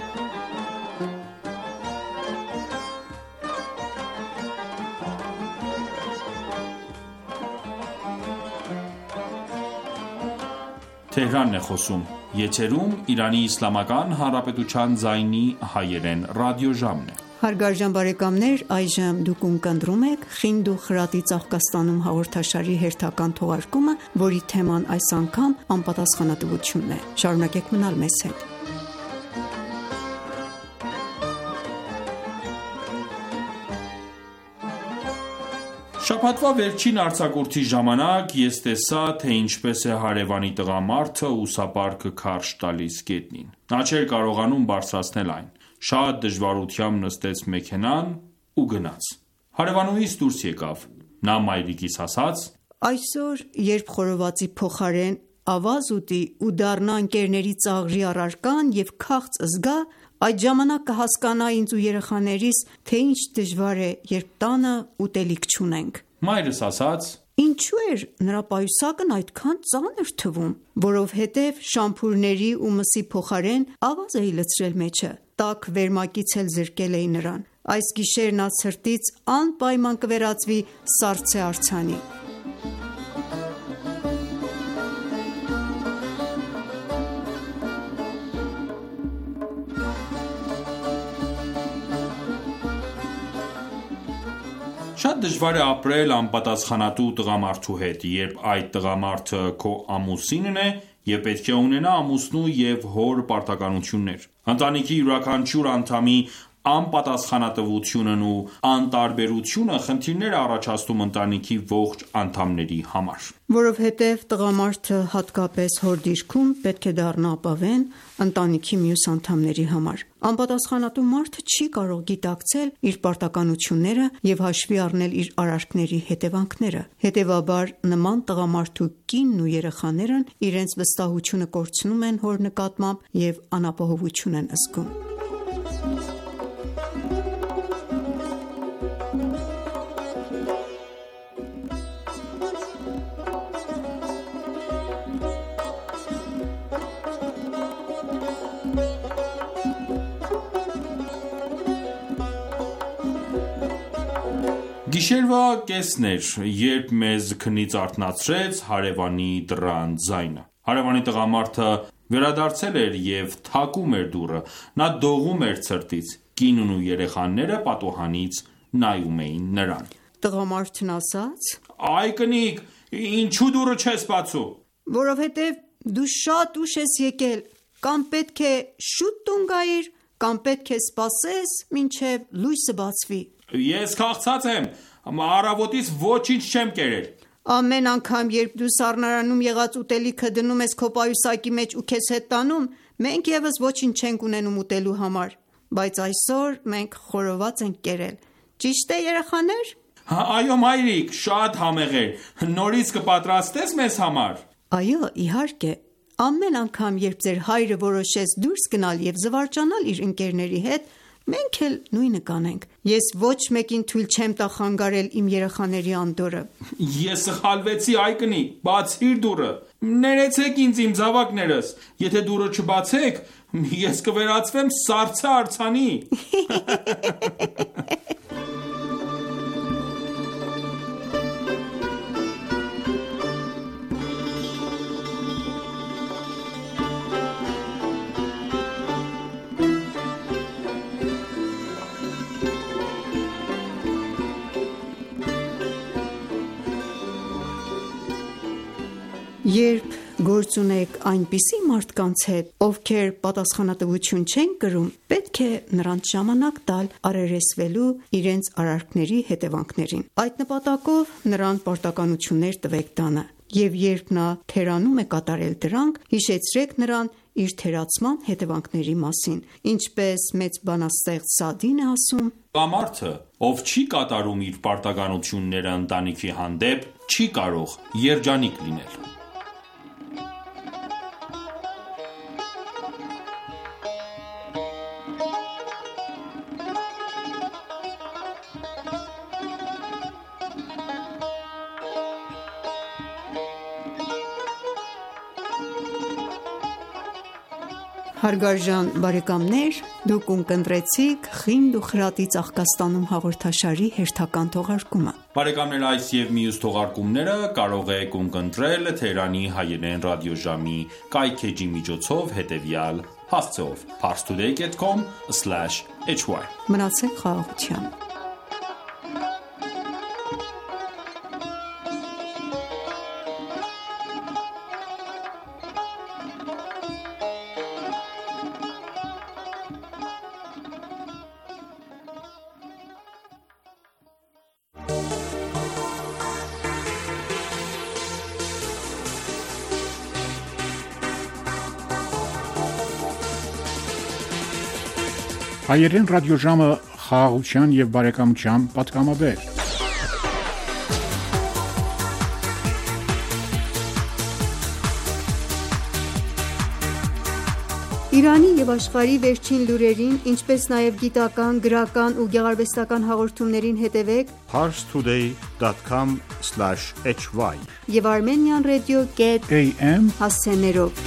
Հարգարժան բարեկամներ, այժմ դուք ունկնդրում եք «Խինդ ու խրատի ծաղկաստանում» հաղորդաշարի հերթական թողարկումը, որի թեման այս անգամ անպատասխանատվությունն է։ Շարունակեք մնալ մեզ հետ։ Շաբաթվա վերջին արձակուրդի ժամանակ ես տեսա, թե ինչպես է հարևանի տղամարդը ուսապարկը քարշ տալիս գետնին։ Նա չէր կարողանում բարձրացնել այն։ Շատ դժվարությամբ նստեց մեքենան ու գնաց։ Հարևանուհիս դուրս եկավ։ Նա մայրիկիս ասաց. «Այսօր, երբ խորովածի փոխարեն ավազ ուտի ու դառնա ընկերների ծաղրի առարկան և քաղց զգա, Այդ ժամանակ կհասկանա ինձ ու երեխաներիս, թե ինչ դժվար է, երբ տանը ուտելիք չունենք։ Մայրս ասաց. Ինչու էր նրա պայուսակն այդքան ծանր թվում, որովհետև շամփուրների ու մսի փոխարեն ավազ էի լցրել մեջը, տաք վերմակից էլ զրկել էի նրան։ Այս գիշեր նա ցրտից անպայման կվերածվի սառցե արձանի։ Շատ դժվար է ապրել անպատասխանատու տղամարդու հետ, երբ այդ տղամարդը քո ամուսինն է և պետք է ունենա ամուսնու և հոր պարտականություններ։ Ընտանիքի յուրաքանչյուր անդամի անպատասխանատվությունն ու անտարբերությունը խնդիրներ է առաջացնում ընտանիքի ողջ անդամների համար։ Որովհետև տղամարդը հատկապես հոր դիրքում պետք է դառնա ապավեն ընտանիքի մյուս անդամների համար։ Անպատասխանատու մարդը չի կարող գիտակցել իր պարտականությունները և հաշվի առնել իր արարքների հետևանքները։ Հետևաբար, նման տղամարդու կինն ու երեխաներն իրենց վստահությունը կորցնում են հոր նկատմամբ և անապահովություն են զգում։ Գիշերվա կեսն էր, երբ մեզ քնից արթնացրեց հարևանի դռան ձայնը։ Հարևանի տղամարդը վերադարձել էր և թակում էր դուռը։ Նա դողում էր ցրտից։ Կինն ու երեխաները պատուհանից նայում էին նրան։ Տղամարդն ասաց. Այ կնիկ, ինչու դուռը չես բացում։ Որովհետև դու շատ ուշ ես եկել, կամ պետք է շուտ տուն գայիր, կամ պետք է սպասես, մինչև լույսը բացվի։ Ես քաղցած եմ, առավոտից ոչինչ չեմ կերել։ Ամեն անգամ, երբ դու սառնարանում եղած ուտելիքը դնում ես քո պայուսակի մեջ ու քեզ հետ տանում, մենք եւս ոչինչ չենք ունենում ուտելու համար, բայց այսօր մենք խորոված ենք կերել։ Ճիշտ է, երեխաներ։ Այո, մայրիկ, շատ համեղ էր։ Նորից կպատրաստես մեզ համար։ Այո, իհարկե։ Ամեն անգամ, երբ ձեր հայրը որոշեց դուրս գնալ եւ զվարճանալ իր ընկերների հետ, մենք էլ նույնը կանենք։ Ես ոչ մեկին թույլ չեմ տա խանգարել իմ երեխաների անդորրը։ Ես սխալվեցի, այ կնիկ, բացիր դուռը։ Ներեցեք ինձ իմ զավակներս։ Եթե դուռը չբացեք, ես կվերածվեմ սառցե արձանի։ Երբ գործ ունեք այնպիսի մարդկանց հետ, ովքեր պատասխանատվություն չեն կրում, պետք է նրանց ժամանակ տալ առերեսվելու իրենց արարքների հետևանքներին։ Այդ նպատակով նրան պարտականություններ տվեք տանը, և երբ նա թերանում է կատարել դրանք, հիշեցրեք նրան իր թերացման հետևանքների մասին, ինչպես մեծ բանաստեղծ Սաադին է ասում. Տղամարդը, ով չի կատարում իր պարտականությունները ընտանիքի հանդեպ, չի կարող երջանիկ լինել։ Հարգարժան բարեկամներ, դուք ունկնդրեցիք «Խինդ ու խրատի ծաղկաստանում» հաղորդաշարի հերթական թողարկումը։ Բարեկամներ, այս և մյուս թողարկումները կարող եք ունկնդրել Թերանի հայերեն ռադիոժամի կայքէջի միջոցով հետևյալ հասցեով՝ parstoday.com/hy։ Մնացեք խաղաղությամբ։ Հայերեն ռադիոժամը խաղաղության և բարեկամության պատգամաբեր։ Իրանի և աշխարհի վերջին լուրերին, ինչպես նաև գիտական, գրական ու գեղարվեստական հաղորդումներին հետևեք parstoday.com/hy և Armenian Radio.am հասցեներով: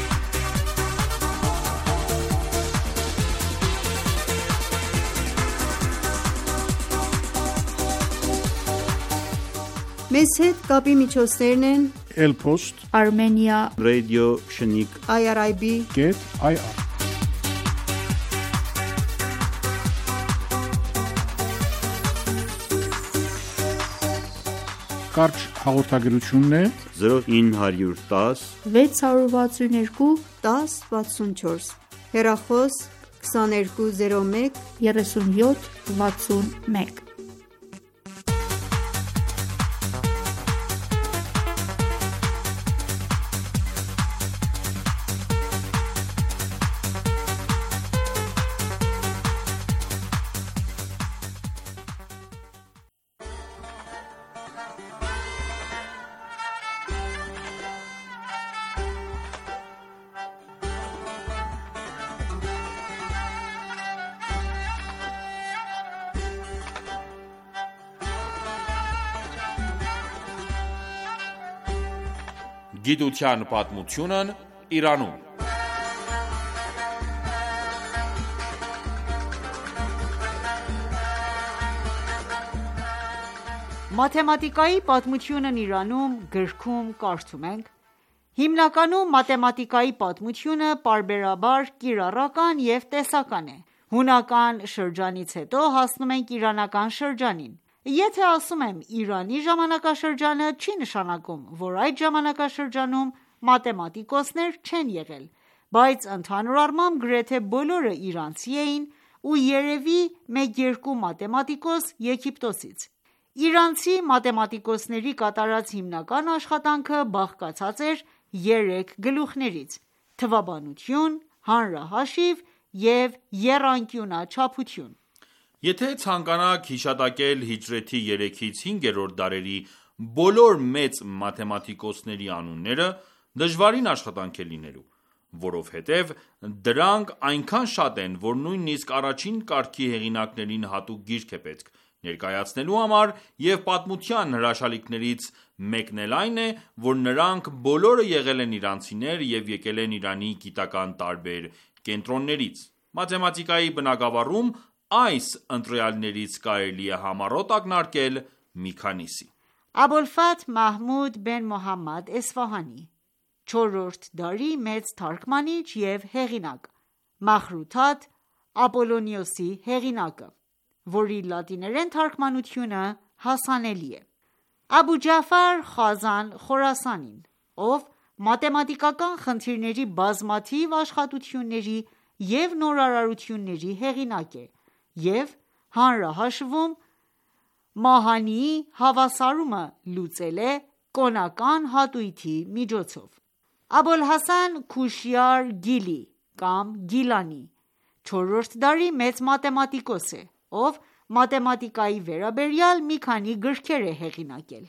Մեզ հետ կապի միջոցներն են Elpost Armenia Radio Shnik IRIB.ir Կարճ հաղորդագրությունն է 0910 662 1064 հեռախոս 2201 37 61 Գիտության պատմությունն Իրանում Մաթեմատիկայի պատմությունն Իրանում գրքում կարդում ենք. Հիմնականում մաթեմատիկայի պատմությունը պարբերաբար կիրառական և տեսական է: Հունական շրջանից հետո հասնում ենք իրանական շրջանին: Եթե ասում եմ Իրանի ժամանակաշրջանը, չի նշանակում, որ այդ ժամանակաշրջանում մաթեմատիկոսներ չեն եղել, բայց ընդհանուր առմամբ գրեթե բոլորը իրանցի էին ու երևի մեկ-երկու մաթեմատիկոս Եգիպտոսից: Իրանցի մաթեմատիկոսների կատարած հիմնական աշխատանքը բաղկացած էր երեք գլուխներից՝ թվաբանություն, հանրահաշիվ և եռանկյունաչափություն: Եթե ցանկանաք հիշատակել հիջրեթի 3-ից 5-րդ դարերի բոլոր մեծ մաթեմատիկոսների անունները, դժվարին աշխատանք է լինելու, որովհետև դրանք այնքան շատ են, որ նույնիսկ առաջին կարգի հեղինակներին հատուկ գիրք է պետք ներկայացնելու համար և պատմության հրաշալիքներից մեկն էլ այն է, որ նրանք բոլորը եղել են իրանցիներ և եկել են Իրանի գիտական տարբեր կենտրոններից: Մաթեմատիկայի բնագավառում այս ընտրյալներից կարելի է համառոտ ակնարկել մի քանիսի: Աբոլֆաթհ Մահմուդ բեն Մոհամմադ Էսֆահանի, 4-րդ դարի մեծ թարգմանիչ և հեղինակ, Մախրութաթ Ապոլոնիոսի հեղինակը, որի լատիներեն թարգմանությունը հասանելի է: Աբու Ջաֆար Խազան Խորասանին, ով մաթեմատիկական խնդիրների բազմաթիվ աշխատությունների և նորարարությունների հեղինակ է և հանրահաշվում Մահանիի հավասարումը լուծել է կոնական հատույթի միջոցով: Աբոլհասան Քուշյար Գիլի կամ Գիլանի, 4-րդ դարի մեծ մաթեմատիկոս է, ով մաթեմատիկայի վերաբերյալ մի քանի գրքեր է հեղինակել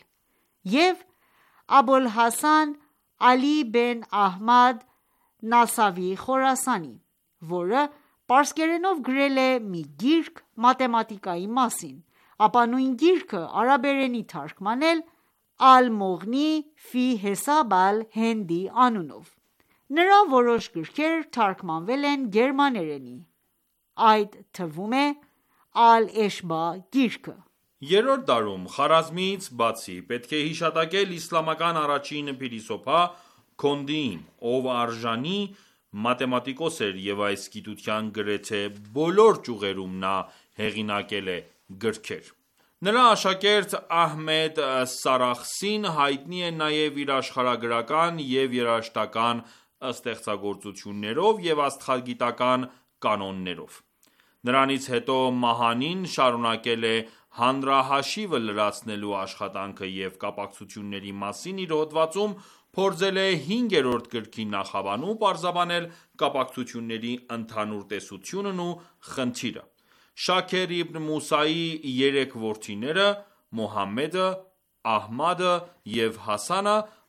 և Աբոլհասան Ալի բեն Ահմադ Նասավի Խորասանի, որը պարսկերենով գրել է մի գիրք մաթեմատիկայի մասին, ապա նույն գիրքը արաբերենի թարգմանել Ալ-Մողնի ֆի Հեսաբ Ալ-Հենդի անունով: Նրա որոշ գրքեր թարգմանվել են գերմաներենի, այդ թվում է Ալ-Էշբա գիրքը: 3-րդ դարում Խարազմից բացի պետք է հիշատակել իսլամական առաջին փիլիսոփա Քոնդիին, ով արժանի մաթեմատիկոս էր և այս գիտության գրեթե բոլոր ճյուղերում նա հեղինակել է գրքեր: Նրա աշակերտ Ահմեդ Սարախսին հայտնի է նաև իր աշխարհագրական և երաժշտական ստեղծագործություններով և աստղագիտական կանոններով: Նրանից հետո Մահանին շարունակել է հանրահաշիվը լրացնելու աշխատանքը և կապակցությունների մասին իր հոդվածում փորձել է 5-րդ գրքի նախաբանում պարզաբանել կապակցությունների ընդհանուր տեսությունն ու խնդիրը: Շաքեր Իբն Մուսայի 3 որդիները՝ Մոհամմեդը, Ահմադը և Հասանը,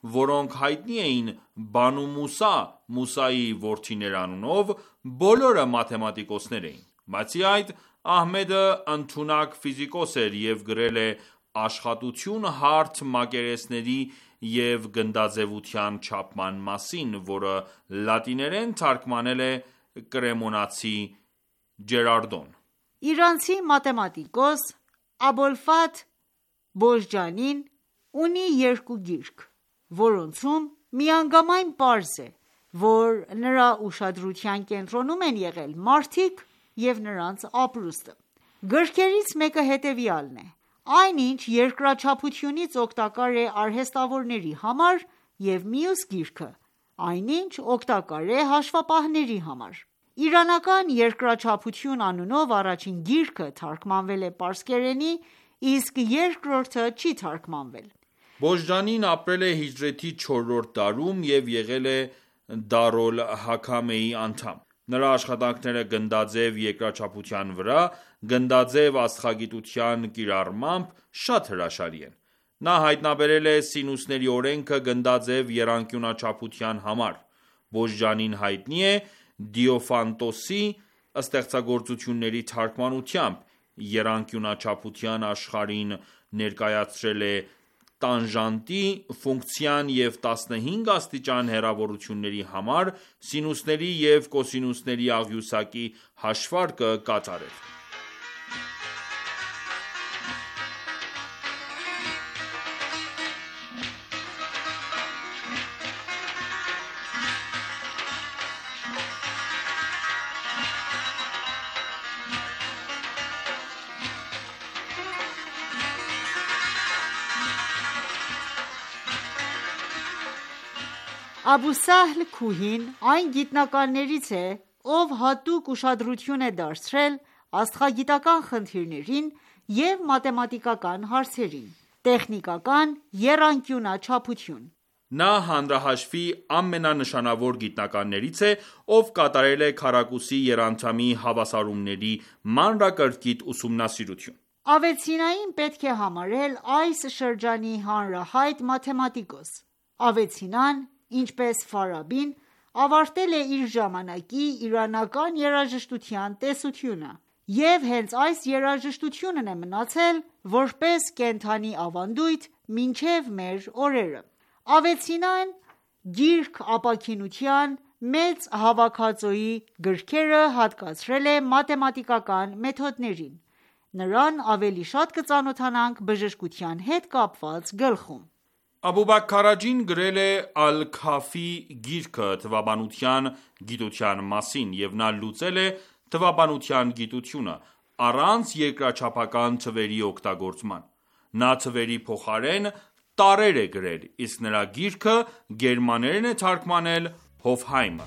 որոնք հայտնի էին Բանու Մուսա, Մուսայի որդիներ անունով, բոլորը մաթեմատիկոսներ էին: Բացի այդ, Ահմեդը ընդունակ ֆիզիկոս էր և գրել է աշխատություն հարթ մակերեսների և գնդաձևության չափման մասին, որը լատիներեն թարգմանել է կրեմոնացի Ջերարդոն: Իրանցի մաթեմատիկոս Աբոլֆաթ Բոժջանին ունի երկու գիրք, որոնցում միանգամայն պարզ է, որ նրա ուշադրության կենտրոնում են եղել մարդիկ և նրանց ապրուստը: Գրքերից մեկը հետևյալն է. այն ինչ երկրաչափությունից օգտակար է արհեստավորների համար և մյուս գիրքը, այն ինչ օգտակար է հաշվապահների համար: Իրանական երկրաչափություն անունով առաջին գիրքը թարգմանվել է պարսկերենի, իսկ երկրորդը չի թարգմանվել: Բոժջանին ապրել է հիջրեթի 4-րդ դարում և եղել է Դարոլհաքամեի անդամ: Նրա աշխատանքները գնդաձև երկրաչափության վրա, գնդաձև աստղագիտության կիրառմամբ, շատ հրաշալի են: Նա հայտնաբերել է սինուսների օրենքը գնդաձև եռանկյունաչափության համար: Բոժջանին հայտնի է Դիոֆանտոսի ստեղծագործությունների թարգմանությամբ, եռանկյունաչափության աշխարհին ներկայացրել է տանժանտի ֆունկցիան և 15 աստիճան հեռավորությունների համար սինուսների և կոսինուսների աղյուսակի հաշվարկը կատարել: Աբուսահլ Քուհին այն գիտնականներից է, ով հատուկ ուշադրություն է դարձրել աստղագիտական խնդիրներին և մաթեմատիկական հարցերին: Տեխնիկական եռանկյունաչափություն Նա հանրահաշվի ամենանշանավոր գիտնականներից է, ով կատարել է քառակուսի եռանդամի հավասարումների մանրակրկիտ ուսումնասիրություն: Ավեցինային պետք է համարել այս շրջանի հանրահայտ մաթեմատիկոս: Ավեցինան, ինչպես Ֆարաբին, ավարտել է իր ժամանակի իրանական երաժշտության տեսությունը և հենց այս երաժշտությունն է մնացել որպես կենդանի ավանդույթ մինչև մեր օրերը: Ավեցինան գիրք ապաքինության մեծ հավաքածուի գրքերը հատկացրել է մաթեմատիկական մեթոդներին: Նրան ավելի շատ կծանոթանանք բժշկության հետ կապված գլխում: Աբուբաքր գրել է Ալ-Քաֆի գիրքը թվաբանության գիտության մասին և նա լուծել է թվաբանության գիտությունը, առանց երկրաչափական թվերի օգտագործման: Նա թվերի փոխարեն տարրեր է գրել, իսկ նրա գիրքը գերմաներեն է թարգմանել Հոֆհայմը: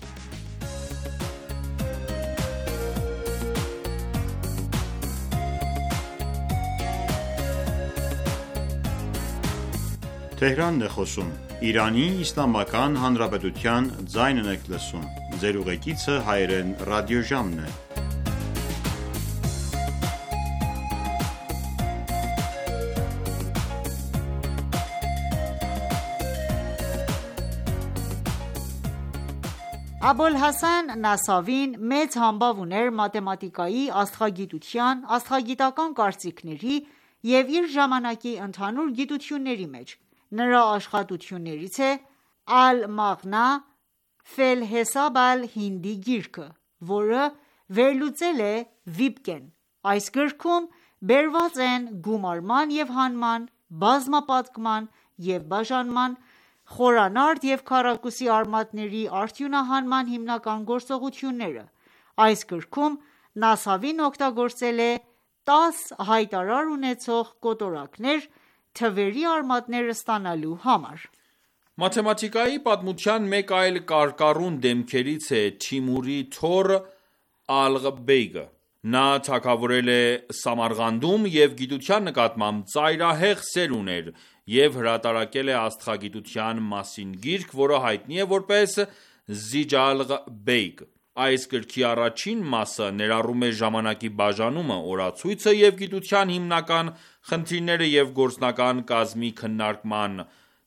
Աբոլհասան Նասավին մեծ համբավ ուներ մաթեմատիկայի, աստղագիտության, աստղագիտական կարծիքների և իր ժամանակի ընդհանուր գիտությունների մեջ: Նրա աշխատություններից է Ալ-Մաղնա Ֆելհեսաբ Ալ-Հինդի գիրքը, որը վերլուծել է Վիպկեն: Այս գրքում բերված են գումարման և հանման, բազմապատկման և բաժանման, խորանարդ և քառակուսի արմատների արդյունահանման հիմնական գործողությունները: Այս գրքում Նասավին օգտագործել է 10 հայտարար ունեցող կոտորակներ թվերի արմատներ ստանալու համար: Մաթեմատիկայի պատմության մեկ այլ կարկառուն դեմքերից է Թիմուրի թոռ Ալղբեյգը: Նա թագավորել է Սամարղանդում և գիտության նկատմամբ ծայրահեղ սեր ուներ և հրատարակել է աստղագիտության մասին գիրք, որը հայտնի է որպես Զիջալղ Բեյգ: Այս գրքի առաջին մասը ներառում է ժամանակի բաժանումը, օրացույցը և գիտության հիմնական խնդիրները և գործնական կազմի քննարկման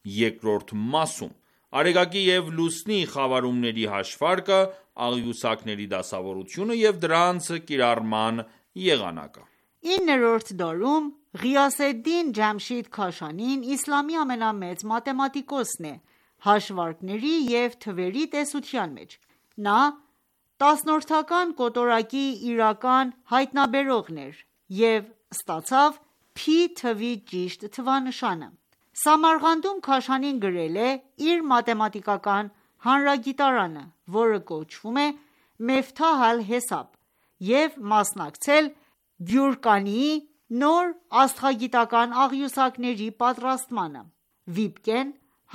երկրորդ մասում։ Արեգակի և լուսնի խավարումների հաշվարկը, աղյուսակների դասավորությունը և դրանց կիրառման եղանակը։ 9-րդ դարում Ղիյասեդդին Ջամշիդ Քաշանին իսլամի ամենամեծ մաթեմատիկոսն է հաշվարկների և թվերի տեսության մեջ։ Նա 10-րդական կոտորակի իրական հայտնաբերողն էր և ստացավ Փի թվի ճիշտ թվանշանը։ Սամարղանդում Քաշանին գրել է իր մաթեմատիկական հանրագիտարանը, որը կոչվում է Մեֆթահ ալ-Հեսաբ և մասնակցել Գյուրկանիի նոր աստղագիտական աղյուսակների պատրաստմանը։ Վիպկեն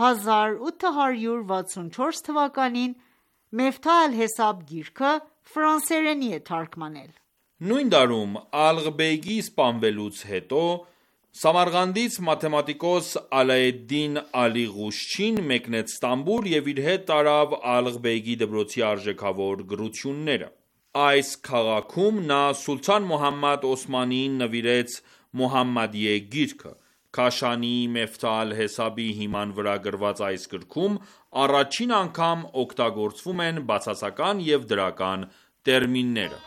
1864 թվականին Մեֆթահ ալ-Հեսաբ գիրքը ֆրանսերենի է թարգմանել։ Նույն դարում Ալղբեյգի սպանվելուց հետո Սամարղանդից մաթեմատիկոս Ալաեդդին Ալի Ղուշչին մեկնեց Ստամբուլ և իր հետ տարավ Ալղբեյգի դպրոցի արժեքավոր գրությունները։ Այս քաղաքում նա սուլթան Մոհամմադ Օսմանիին նվիրեց Մոհամմադիե գիրքը։ Քաշանիի Մեֆթահ ալ-Հեսաբի հիման վրա գրված այս գրքում առաջին անգամ օգտագործվում են բացասական և դրական տերմինները։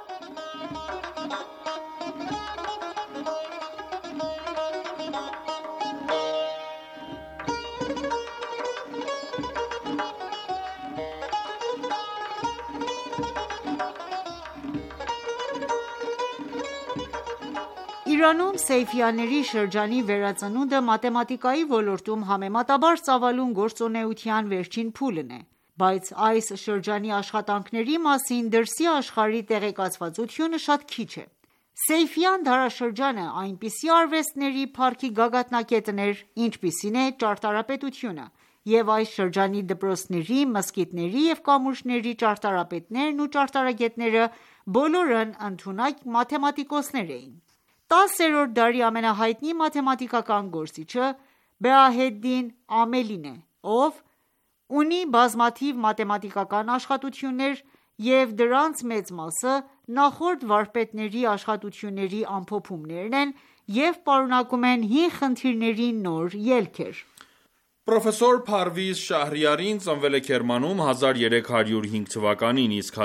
Իրանում Սեյֆիյանների շրջանի վերածնունդը մաթեմատիկայի ոլորտում համեմատաբար ծավալուն գործունեության վերջին փուլն է, բայց այս շրջանի աշխատանքների մասին դրսի աշխարհի տեղեկացվածությունը շատ քիչ է։ Սեյֆիյան դարաշրջանը այնպիսի արվեստների փառքի գագաթնակետն էր, ինչպիսին է ճարտարապետությունը, և այս շրջանի դպրոցների, մզկիթների և կամուրջների ճարտարապետներն ու ճարտարագետները բոլորն ընդունակ մաթեմատիկոսներ էին։ 10-րդ դարի ամենահայտնի մաթեմատիկական գործիչը Բեահեդդին Ամելին է, ով ունի բազմաթիվ մաթեմատիկական աշխատություններ և դրանց մեծ մասը նախորդ վարպետների աշխատությունների ամփոփումներն են և պարունակում են հին խնդիրների նոր ելքեր։ Պրոֆեսոր Փարվիզ Շահրիարին ծնվել է Քերմանում 1305 թվականին, իսկ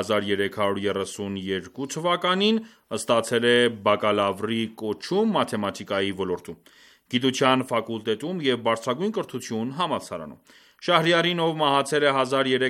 1332 թվականին ստացել է բակալավրի կոչում մաթեմատիկայի ոլորտում, գիտության ֆակուլտետում և բարձրագույն կրթություն համալսարանում։ Շահրիարին, ով մահացել է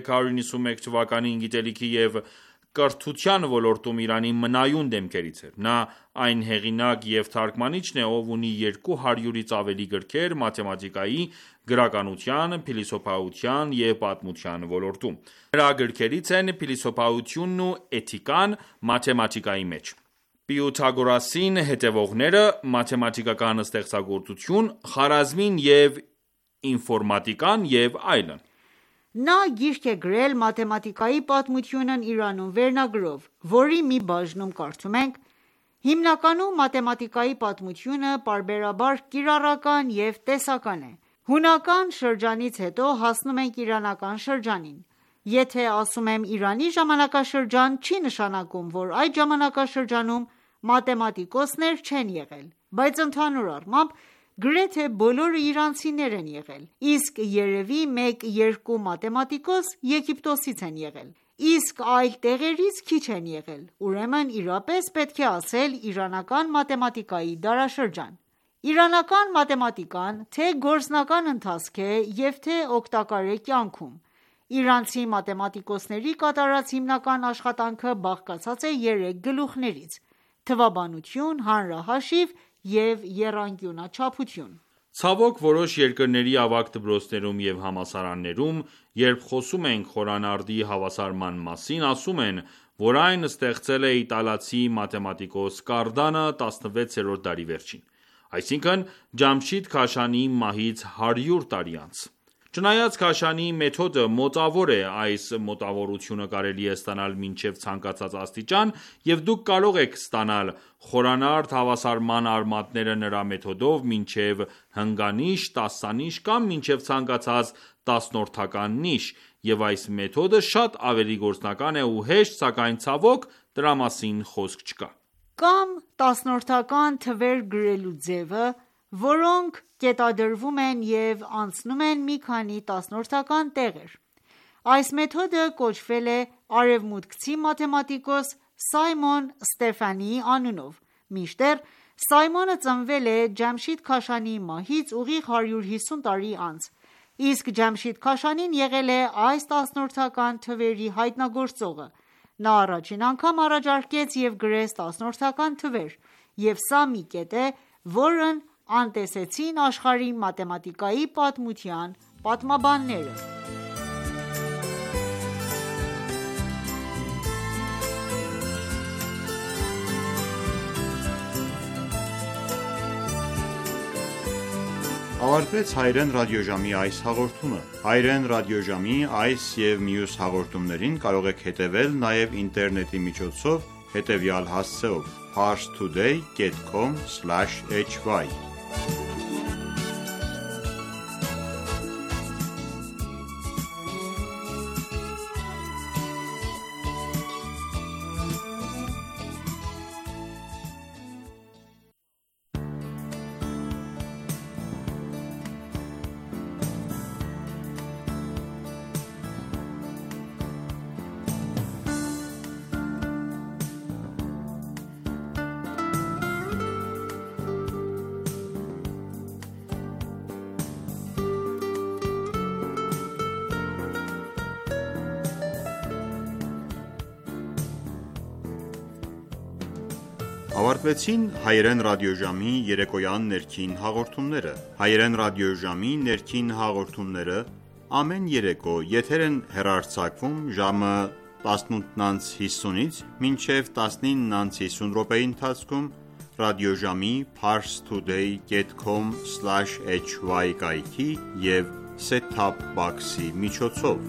1391 թվականին, գիտելիքի և կրթության ոլորտում Իրանի մնայուն դեմքերից էր։ Նա այն հեղինակ և թարգմանիչն է, ով ունի 200-ից ավելի գրքեր մաթեմատիկայի, գրականության, փիլիսոփայության և պատմության ոլորտում։ Նրա գրքերից են Փիլիսոփայությունն ու էթիկան մաթեմատիկայի մեջ, Պյութագորասին հետևողները, Մաթեմատիկական ստեղծագործություն, Խարազմին և ինֆորմատիկան և այլն։ Նա գիրք է գրել մաթեմատիկայի պատմությունն Իրանում վերնագրով, որի մի բաժնում կարդում ենք. Հիմնականում մաթեմատիկայի պատմությունը պարբերաբար կիրառական և տեսական է։ Հունական շրջանից հետո հասնում ենք իրանական շրջանին։ Եթե ասում եմ Իրանի ժամանակաշրջան, չի նշանակում, որ այդ ժամանակաշրջանում մաթեմատիկոսներ չեն եղել, բայց ընդհանուր առմամբ գրեթե բոլորը իրանցիներ են եղել, իսկ երևի 1-2 մաթեմատիկոս Եգիպտոսից են եղել, իսկ այլ տեղերից քիչ են եղել, ուրեմն իրապես պետք է ասել իրանական մաթեմատիկայի դարաշրջան։ Իրանական մաթեմատիկան թե գործնական ընթացք է և թե օգտակար է կյանքում։ Իրանցի մաթեմատիկոսների կատարած հիմնական աշխատանքը բաղկացած է 3 գլուխներից՝ թվաբանություն, հանրահաշիվ և եռանկյունաչափություն։ Ցավոք, որոշ երկրների ավագ դպրոցներում և համալսարաններում, երբ խոսում ենք խորանարդի հավասարման մասին, ասում են, որ այն ստեղծել է իտալացի մաթեմատիկոս Կարդանը 16-րդ դարի վերջին, այսինքն Ջամշիդ Քաշանիի մահից 100 տարի անց։ Չնայած Քաշանիի մեթոդը մոտավոր է, այս մոտավորությունը կարելի է ստանալ մինչև ցանկացած աստիճան, և դուք կարող եք ստանալ խորանարդ հավասարման արմատները նրա մեթոդով մինչև հնգանիշ, տասանիշ կամ մինչև ցանկացած տասնորդական նիշ, և այս մեթոդը շատ ավելի գործնական է ու հեշտ, սակայն ցավոք դրա մասին խոսք չկա։ Կամ տասնորդական թվեր գրելու ձևը, որոնք կետադրվում են և անցնում են մի քանի տասնորդական տեղեր: Այս մեթոդը կոչվել է արևմուտքցի մաթեմատիկոս Սայմոն Ստեֆանիի անունով, մինչդեռ Սայմոնը ծնվել է Ջամշիդ Քաշանիի մահից ուղիղ 150 տարի անց, իսկ Ջամշիդ Քաշանին եղել է այս տասնորդական թվերի հայտնագործողը: Նա առաջին անգամ առաջարկեց և գրեց տասնորդական թվեր, և սա մի կետ է, որն անտեսեցին աշխարհի մաթեմատիկայի պատմության պատմաբանները: Ավարտվեց հայերեն ռադիոժամի այս հաղորդումը: Հայերեն ռադիոժամի այս և մյուս հաղորդումներին կարող եք հետևել նաև ինտերնետի միջոցով հետևյալ հասցեով՝ parstoday.com/hy Ավարտվեցին հայերեն ռադիոժամի երեկոյան ներքին հաղորդումները: Հայերեն ռադիոժամի ներքին հաղորդումները ամեն երեկո եթեր են հեռարձակվում ժամը 18:50-ից մինչև 19:50 րոպեի ընթացքում ռադիոժամի parstoday.com/hy կայքի և set-top box-ի միջոցով: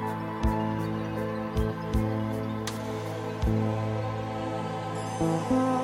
Thank you.